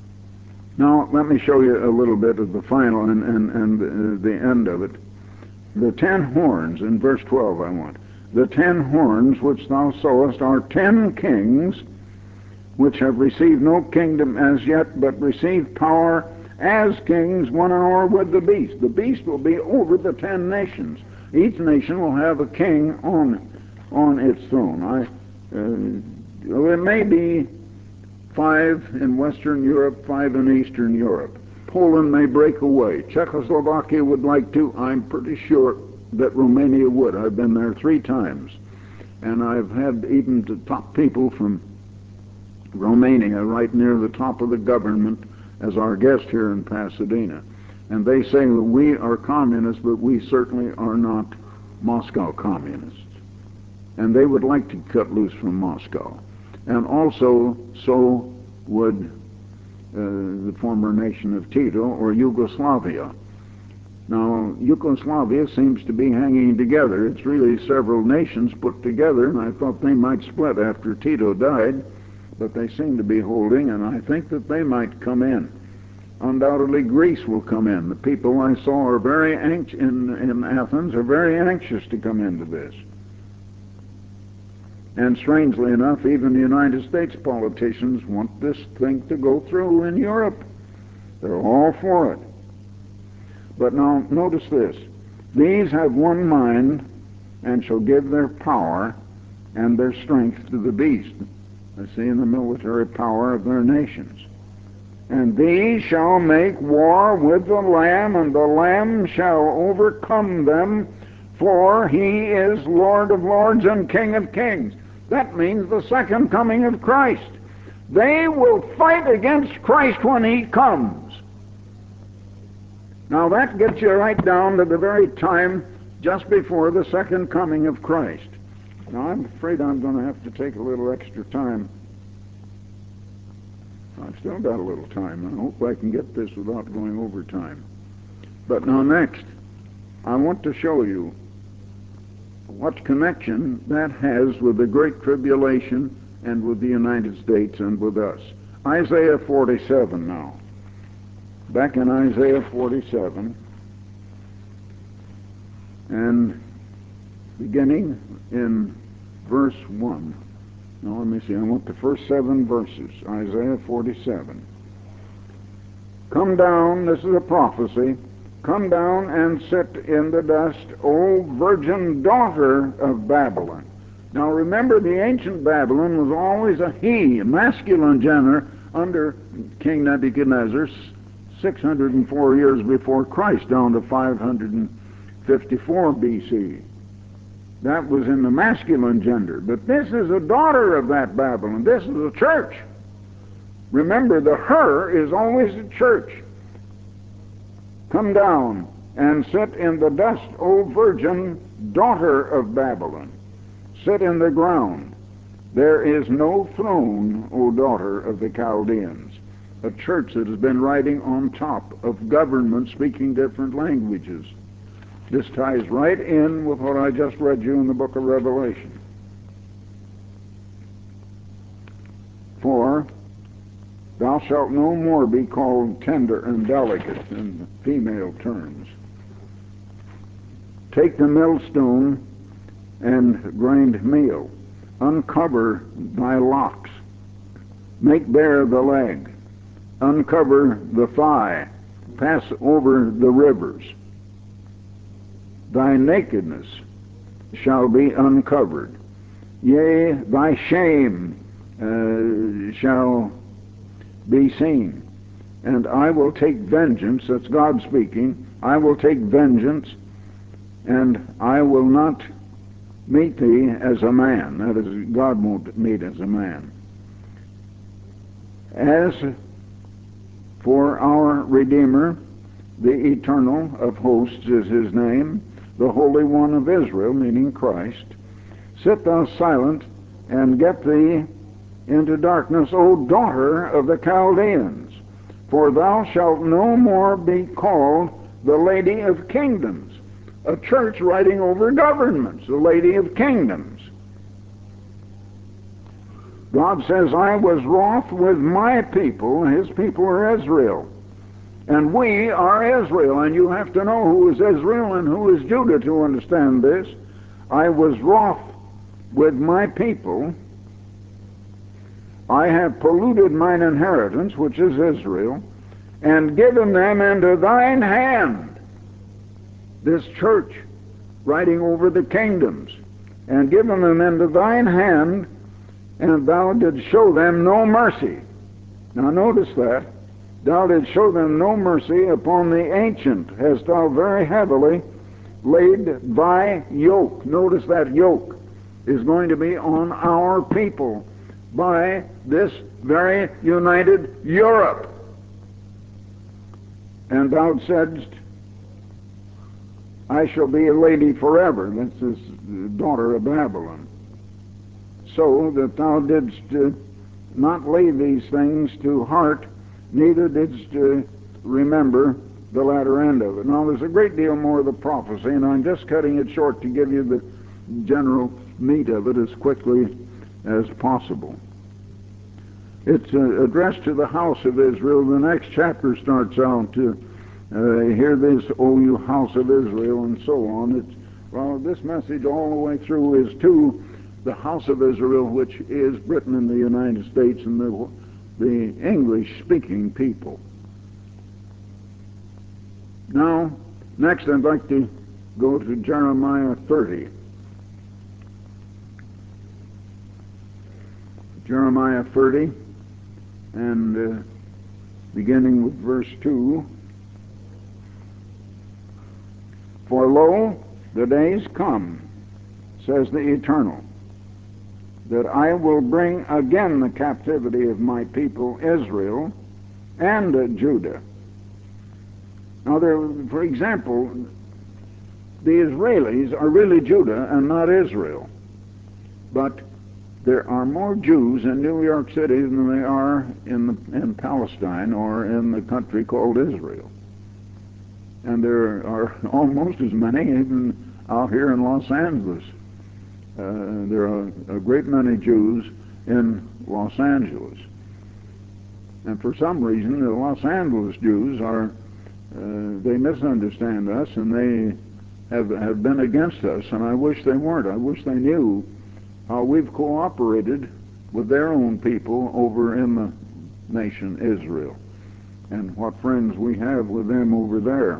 Now, let me show you a little bit of the final and the end of it. The 10 horns, in verse 12 I want. The 10 horns which thou sawest are 10 kings, which have received no kingdom as yet, but receive power as kings 1 hour with the beast. The beast will be over the 10 nations. Each nation will have a king on its throne. It may be 5 in Western Europe, 5 in Eastern Europe. Poland may break away. Czechoslovakia would like to. I'm pretty sure that Romania would. I've been there 3 times. And I've had even the top people from Romania right near the top of the government as our guest here in Pasadena. And they say that we are communists, but we certainly are not Moscow communists. And they would like to cut loose from Moscow. And also, so would the former nation of Tito, or Yugoslavia. Now, Yugoslavia seems to be hanging together. It's really several nations put together, and I thought they might split after Tito died, but they seem to be holding, and I think that they might come in. Undoubtedly, Greece will come in. The people I saw are very anxious in Athens are very anxious to come into this. And strangely enough, even the United States politicians want this thing to go through in Europe. They're all for it. But now, notice this. These have one mind, and shall give their power and their strength to the beast. I see in the military power of their nations. And these shall make war with the Lamb, and the Lamb shall overcome them, for he is Lord of lords and King of kings. That means the second coming of Christ. They will fight against Christ when he comes. Now that gets you right down to the very time just before the second coming of Christ. Now I'm afraid I'm going to have to take a little extra time. I've still got a little time. I hope I can get this without going over time. But now next, I want to show you what connection that has with the Great Tribulation and with the United States and with us. Isaiah 47 now. Back in Isaiah 47, and beginning in verse 1. Now let me see, I want the first 7 verses. Isaiah 47. Come down, this is a prophecy. Come down and sit in the dust, O virgin daughter of Babylon. Now remember, the ancient Babylon was always a he, a masculine gender, under King Nebuchadnezzar, 604 years before Christ, down to 554 BC. That was in the masculine gender. But this is a daughter of that Babylon. This is a church. Remember, the her is always a church. Come down and sit in the dust, O virgin daughter of Babylon. Sit in the ground. There is no throne, O daughter of the Chaldeans. A church that has been riding on top of government speaking different languages. This ties right in with what I just read you in the book of Revelation. For thou shalt no more be called tender and delicate in female terms. Take the millstone and grind meal. Uncover thy locks. Make bare the leg. Uncover the thigh. Pass over the rivers. Thy nakedness shall be uncovered. Yea, thy shame shall be seen. And I will take vengeance, that's God speaking, I will take vengeance, and I will not meet thee as a man. That is, God won't meet as a man. As for our Redeemer, the Eternal of hosts is his name, the Holy One of Israel, meaning Christ, sit thou silent and get thee into darkness, O daughter of the Chaldeans, for thou shalt no more be called the Lady of Kingdoms. A church riding over governments, the Lady of Kingdoms. God says, I was wroth with my people, his people are Israel, And we are Israel, and you have to know who is Israel and who is Judah to understand this. I was wroth with my people. I have polluted mine inheritance, which is Israel, and given them into thine hand. This church, writing over the kingdoms, and given them into thine hand, and thou didst show them no mercy. Now notice that. Thou didst show them no mercy. Upon the ancient hast thou very heavily laid thy yoke. Notice that yoke is going to be on our people by this very united Europe. And thou saidst, I shall be a lady forever. This is the daughter of Babylon. So that thou didst not lay these things to heart, neither didst remember the latter end of it. Now, there's a great deal more of the prophecy, and I'm just cutting it short to give you the general meat of it as quickly as possible. It's addressed to the house of Israel. The next chapter starts out to hear this, O you house of Israel, and so on. Well, this message all the way through is to the house of Israel, which is Britain and the United States and the English-speaking people. Now, next I'd like to go to Jeremiah 30. Jeremiah 30, and beginning with verse 2. For lo, the days come, says the Eternal, that I will bring again the captivity of my people Israel and Judah. Now, for example, the Israelis are really Judah and not Israel. But there are more Jews in New York City than there are in Palestine or in the country called Israel. And there are almost as many even out here in Los Angeles. There are a great many Jews in Los Angeles. And for some reason, the Los Angeles Jews they misunderstand us, and they have been against us, and I wish they weren't. I wish they knew how we've cooperated with their own people over in the nation Israel, and what friends we have with them over there.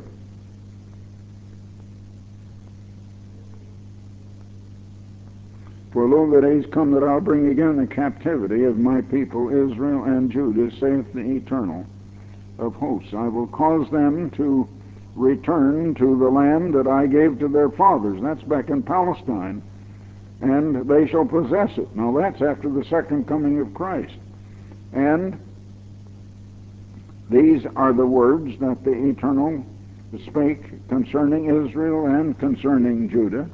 For lo, the days come that I'll bring again the captivity of my people Israel and Judah, saith the Eternal of hosts. I will cause them to return to the land that I gave to their fathers. That's back in Palestine. And they shall possess it. Now that's after the second coming of Christ. And these are the words that the Eternal spake concerning Israel and concerning Judah,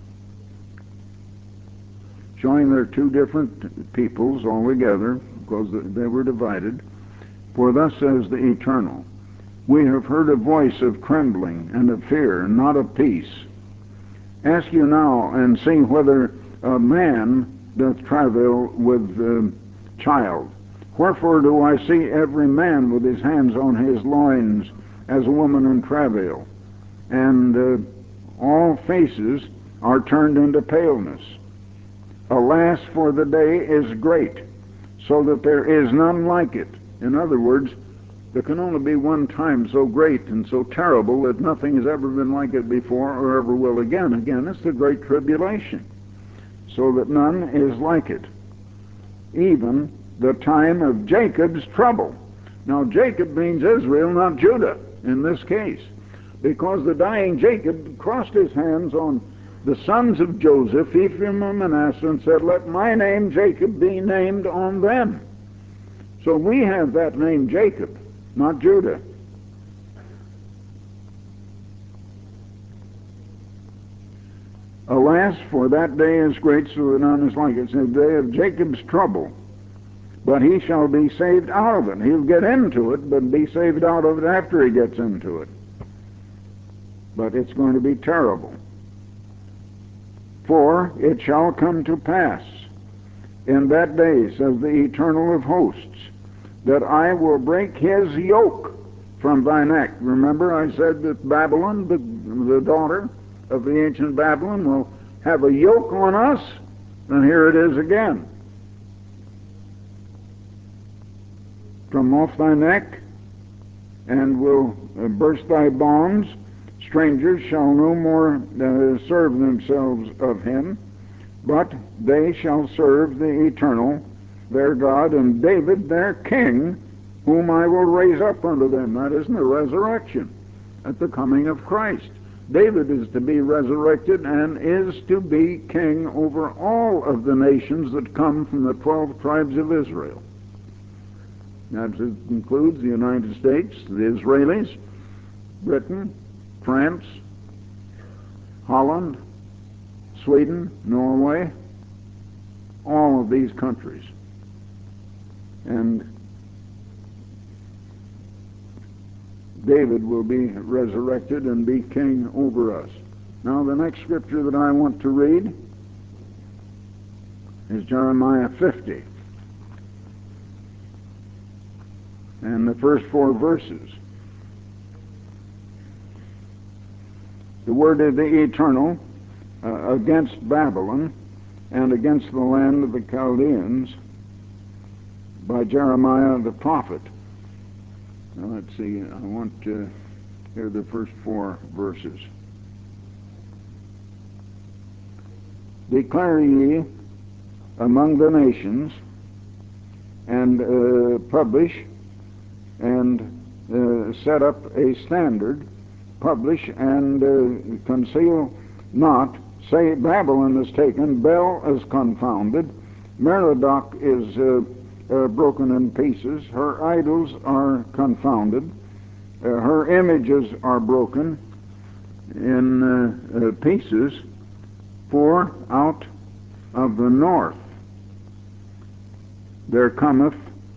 showing they're two different peoples altogether, because they were divided. For thus says the Eternal, we have heard a voice of trembling and of fear, and not of peace. Ask you now, and see whether a man doth travail with child. Wherefore do I see every man with his hands on his loins, as a woman in travail? And all faces are turned into paleness. Alas, for the day is great, so that there is none like it. In other words, there can only be one time so great and so terrible that nothing has ever been like it before or ever will again. Again, it's the Great Tribulation, so that none is like it. Even the time of Jacob's trouble. Now, Jacob means Israel, not Judah, in this case, because the dying Jacob crossed his hands on the sons of Joseph, Ephraim and Manasseh, and said, let my name Jacob be named on them. So we have that name Jacob, not Judah. Alas, for that day is great, so that none is like it. It's the day of Jacob's trouble. But he shall be saved out of it. He'll get into it, but be saved out of it after he gets into it. But it's going to be terrible. For it shall come to pass in that day, says the Eternal of hosts, that I will break his yoke from thy neck. Remember I said that Babylon, the daughter of the ancient Babylon, will have a yoke on us, and here it is again. From off thy neck, and will burst thy bonds. Strangers shall no more serve themselves of him, but they shall serve the Eternal, their God, and David their King, whom I will raise up unto them. That is in the resurrection, at the coming of Christ. David is to be resurrected and is to be king over all of the nations that come from the 12 tribes of Israel. That includes the United States, the Israelis, Britain, France, Holland, Sweden, Norway, all of these countries. And David will be resurrected and be king over us. Now the next scripture that I want to read is Jeremiah 50. And the first 4 verses. The word of the Eternal against Babylon and against the land of the Chaldeans by Jeremiah the prophet. Now let's see, I want to hear the first 4 verses. Declare ye among the nations, and publish, and set up a standard, publish and conceal not, say Babylon is taken, Bel is confounded, Merodach is broken in pieces, her idols are confounded, her images are broken in pieces, for out of the north there cometh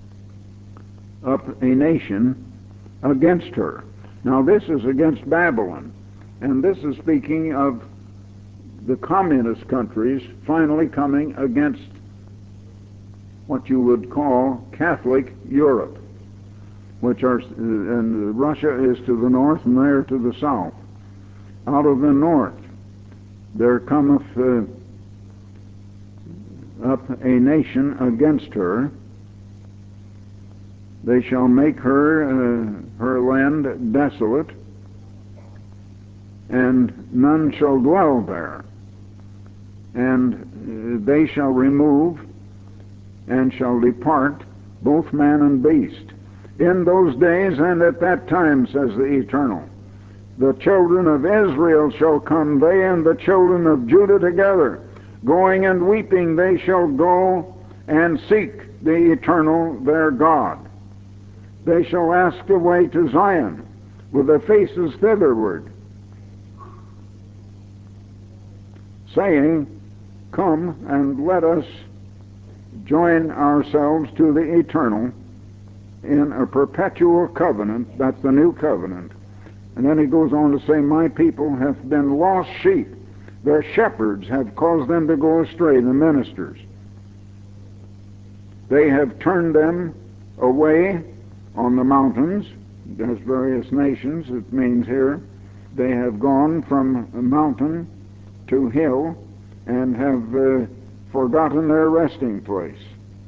up a nation against her. Now this is against Babylon, and this is speaking of the communist countries finally coming against what you would call Catholic Europe, which are, and Russia is to the north and they are to the south. Out of the north there cometh up a nation against her. They shall make her land desolate, and none shall dwell there. And they shall remove and shall depart, both man and beast. In those days and at that time, says the Eternal, the children of Israel shall come, they and the children of Judah together. Going and weeping they shall go and seek the Eternal their God. They shall ask the way to Zion with their faces thitherward, saying, come and let us join ourselves to the Eternal in a perpetual covenant. That's the new covenant. And then he goes on to say, my people have been lost sheep. Their shepherds have caused them to go astray, the ministers. They have turned them away on the mountains. There's various nations, it means here. They have gone from mountain to hill and have forgotten their resting place.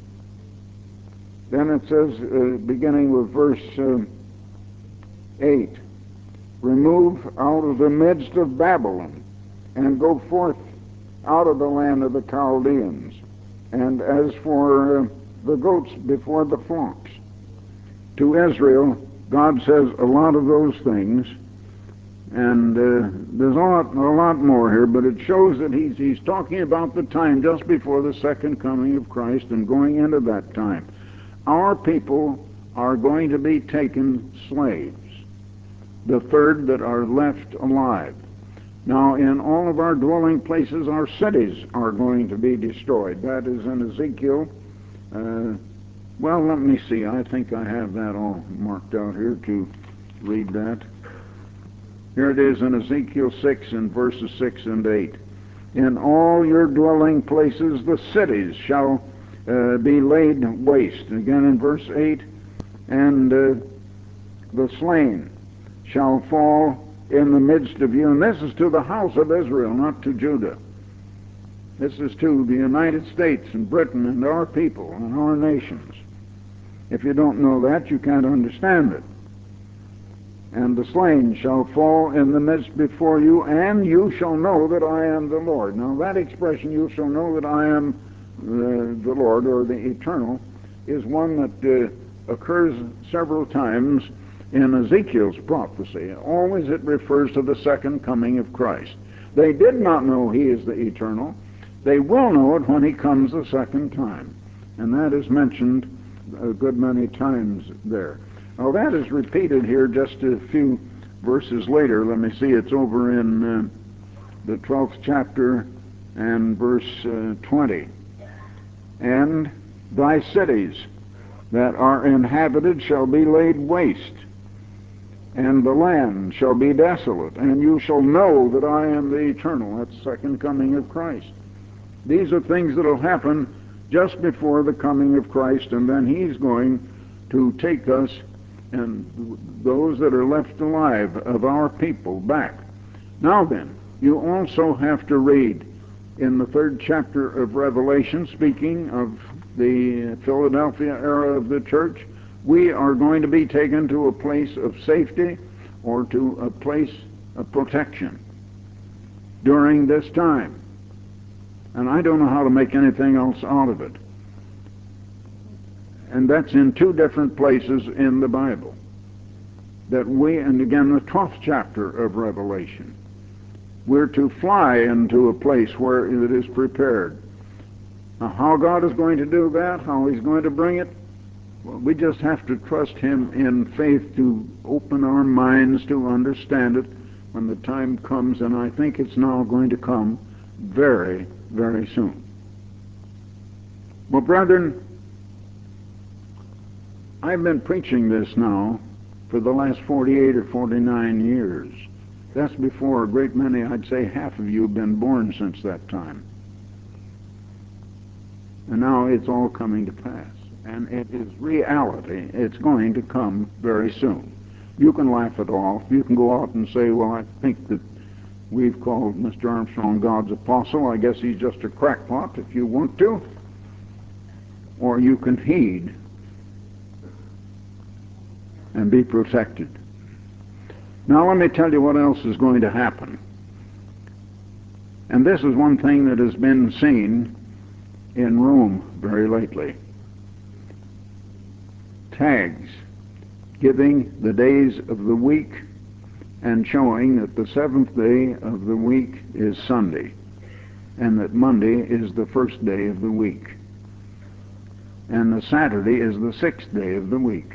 Then it says, beginning with verse 8, remove out of the midst of Babylon, and go forth out of the land of the Chaldeans. And as for the goats before the flocks, to Israel, God says a lot of those things, and there's a lot more here, but it shows that he's talking about the time just before the second coming of Christ and going into that time. Our people are going to be taken slaves, the third that are left alive. Now, in all of our dwelling places, our cities are going to be destroyed. That is in Ezekiel. Well, let me see. I think I have that all marked out here to read that. Here it is in Ezekiel 6 and verses 6 and 8. In all your dwelling places the cities shall be laid waste. Again in verse 8. And the slain shall fall in the midst of you. And this is to the house of Israel, not to Judah. This is to the United States and Britain and our people and our nations. If you don't know that, you can't understand it. And the slain shall fall in the midst before you, and you shall know that I am the Lord. Now that expression, you shall know that I am the Lord, or the eternal, is one that occurs several times in Ezekiel's prophecy. Always it refers to the second coming of Christ. They did not know he is the eternal. They will know it when he comes the second time. And that is mentioned a good many times there. Now that is repeated here just a few verses later. Let me see, it's over in the 12th chapter and verse 20. And thy cities that are inhabited shall be laid waste, and the land shall be desolate, and you shall know that I am the eternal. That's the second coming of Christ. These are things that will happen just before the coming of Christ, and then he's going to take us and those that are left alive of our people back. Now then, you also have to read in the 3rd chapter of Revelation, speaking of the Philadelphia era of the church, we are going to be taken to a place of safety or to a place of protection during this time. And I don't know how to make anything else out of it. And that's in 2 different places in the Bible. That we, and again the 12th chapter of Revelation, we're to fly into a place where it is prepared. Now how God is going to do that, how he's going to bring it, well, we just have to trust him in faith to open our minds to understand it when the time comes, and I think it's now going to come very, very soon. Well, brethren, I've been preaching this now for the last 48 or 49 years. That's before a great many, I'd say half of you have been born since that time. And now it's all coming to pass. And it is reality. It's going to come very soon. You can laugh it off. You can go out and say, well, I think that we've called Mr. Armstrong God's apostle. I guess he's just a crackpot if you want to. Or you can heed and be protected. Now let me tell you what else is going to happen. And this is one thing that has been seen in Rome very lately. Tags giving the days of the week and showing that the 7th day of the week is Sunday and that Monday is the first day of the week and the Saturday is the 6th day of the week.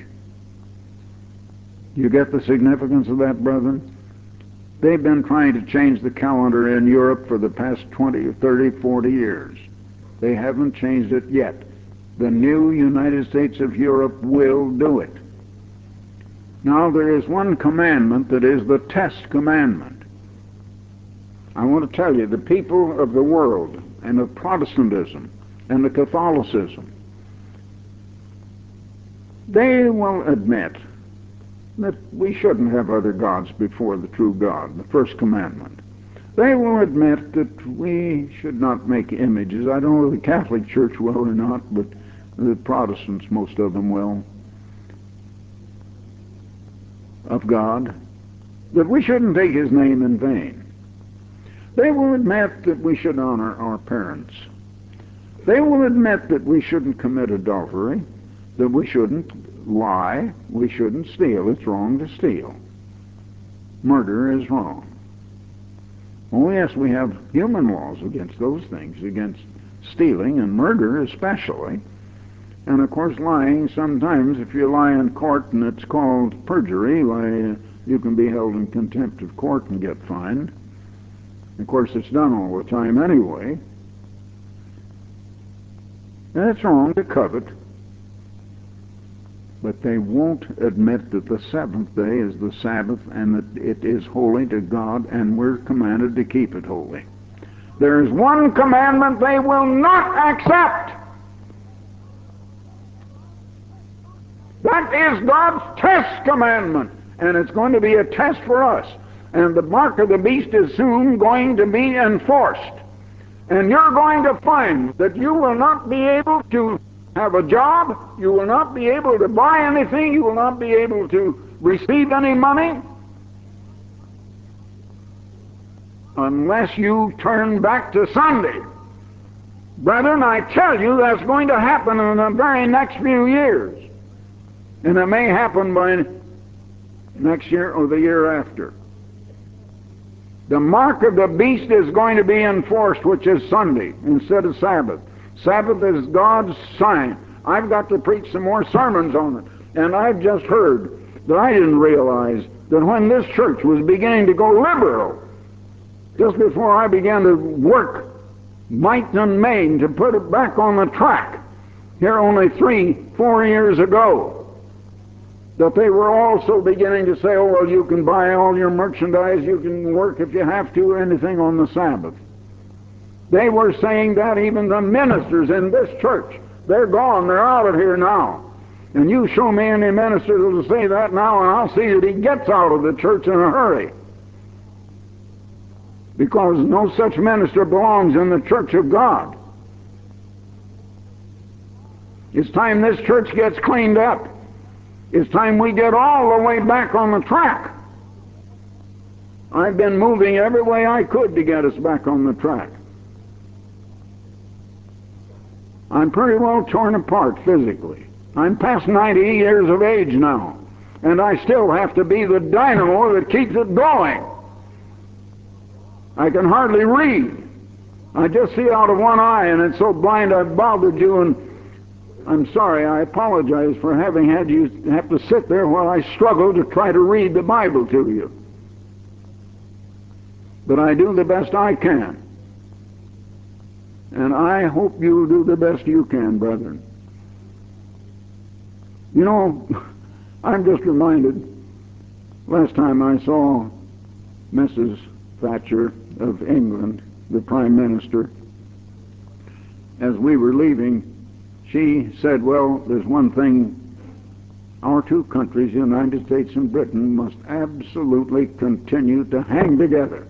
You get the significance of that, brethren? They've been trying to change the calendar in Europe for the past 20, 30, 40 years. They haven't changed it yet. The new United States of Europe will do it. Now there is one commandment that is the test commandment. I want to tell you, the people of the world and of Protestantism and of Catholicism, they will admit that we shouldn't have other gods before the true God, the first commandment. They will admit that we should not make images. I don't know if the Catholic Church will or not, but the Protestants, most of them will, of God, that we shouldn't take his name in vain. They will admit that we should honor our parents. They will admit that we shouldn't commit adultery, that we shouldn't lie, we shouldn't steal. It's wrong to steal. Murder is wrong. Oh yes, we have human laws against those things, against stealing and murder especially. And of course lying, sometimes if you lie in court and it's called perjury, why you can be held in contempt of court and get fined. Of course it's done all the time anyway. And it's wrong to covet. But they won't admit that the 7th day is the Sabbath and that it is holy to God and we're commanded to keep it holy. There is one commandment they will not accept. That that is God's test commandment, and it's going to be a test for us. And the mark of the beast is soon going to be enforced. And you're going to find that you will not be able to have a job, you will not be able to buy anything, you will not be able to receive any money unless you turn back to Sunday. Brethren, I tell you, that's going to happen in the very next few years. And it may happen by next year or the year after. The mark of the beast is going to be enforced, which is Sunday instead of Sabbath. Sabbath is God's sign. I've got to preach some more sermons on it. And I've just heard that I didn't realize that when this church was beginning to go liberal, just before I began to work might and main to put it back on the track, here only 3-4 years ago, that they were also beginning to say, oh, well, you can buy all your merchandise, you can work if you have to, anything on the Sabbath. They were saying that, even the ministers in this church. They're gone, they're out of here now. And you show me any minister that will say that now, and I'll see that he gets out of the church in a hurry. Because no such minister belongs in the church of God. It's time this church gets cleaned up. It's time we get all the way back on the track. I've been moving every way I could to get us back on the track. I'm pretty well torn apart physically. I'm past 90 years of age now, and I still have to be the dynamo that keeps it going. I can hardly read. I just see out of one eye, and it's so blind I've bothered you, and I'm sorry. I apologize for having had you have to sit there while I struggle to try to read the Bible to you. But I do the best I can. And I hope you'll do the best you can, brethren. You know, I'm just reminded, last time I saw Mrs. Thatcher of England, the Prime Minister, as we were leaving, she said, well, there's one thing our two countries, the United States and Britain, must absolutely continue to hang together.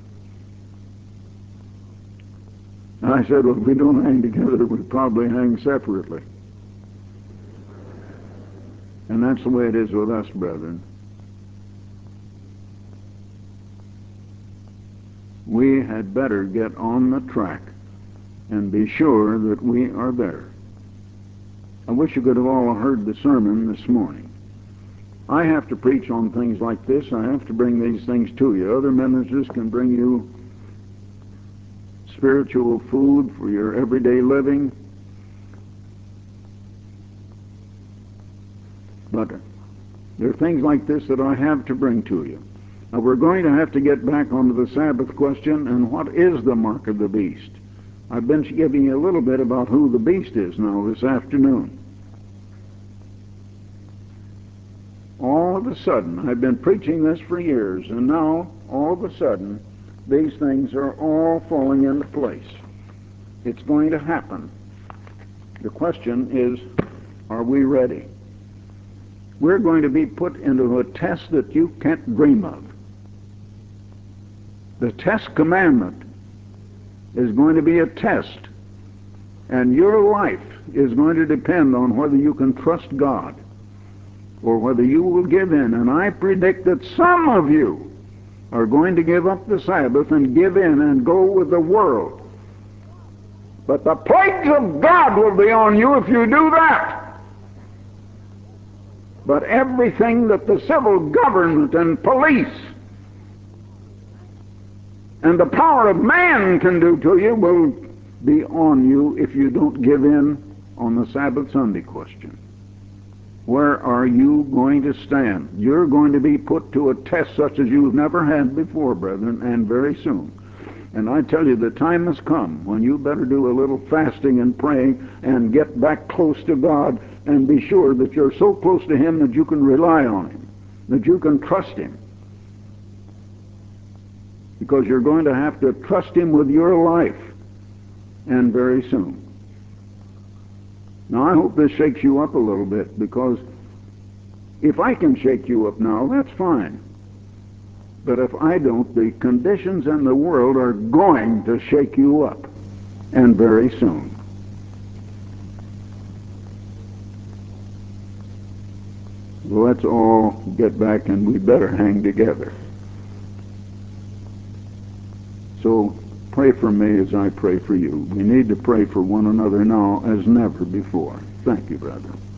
And I said, well, if we don't hang together, we'll probably hang separately. And that's the way it is with us, brethren. We had better get on the track and be sure that we are there. I wish you could have all heard the sermon this morning. I have to preach on things like this. I have to bring these things to you. Other ministers can bring you spiritual food for your everyday living. But there are things like this that I have to bring to you. Now, we're going to have to get back onto the Sabbath question, and what is the mark of the beast? I've been giving you a little bit about who the beast is now this afternoon. All of a sudden, I've been preaching this for years, and now, all of a sudden, these things are all falling into place. It's going to happen. The question is, are we ready? We're going to be put into a test that you can't dream of. The test commandment is going to be a test, and your life is going to depend on whether you can trust God or whether you will give in. And I predict that some of you are going to give up the Sabbath and give in and go with the world. But the plagues of God will be on you if you do that. But everything that the civil government and police and the power of man can do to you will be on you if you don't give in on the Sabbath Sunday question. Where are you going to stand? You're going to be put to a test such as you've never had before, brethren, and very soon. And I tell you, the time has come when you better do a little fasting and praying and get back close to God and be sure that you're so close to Him that you can rely on Him, that you can trust Him. Because you're going to have to trust Him with your life, and very soon. Now, I hope this shakes you up a little bit, because If I can shake you up now, that's fine. But if I don't, the conditions in the world are going to shake you up, and very soon. Let's all get back, and we better hang together. So pray for me as I pray for you. We need to pray for one another now as never before. Thank you, brother.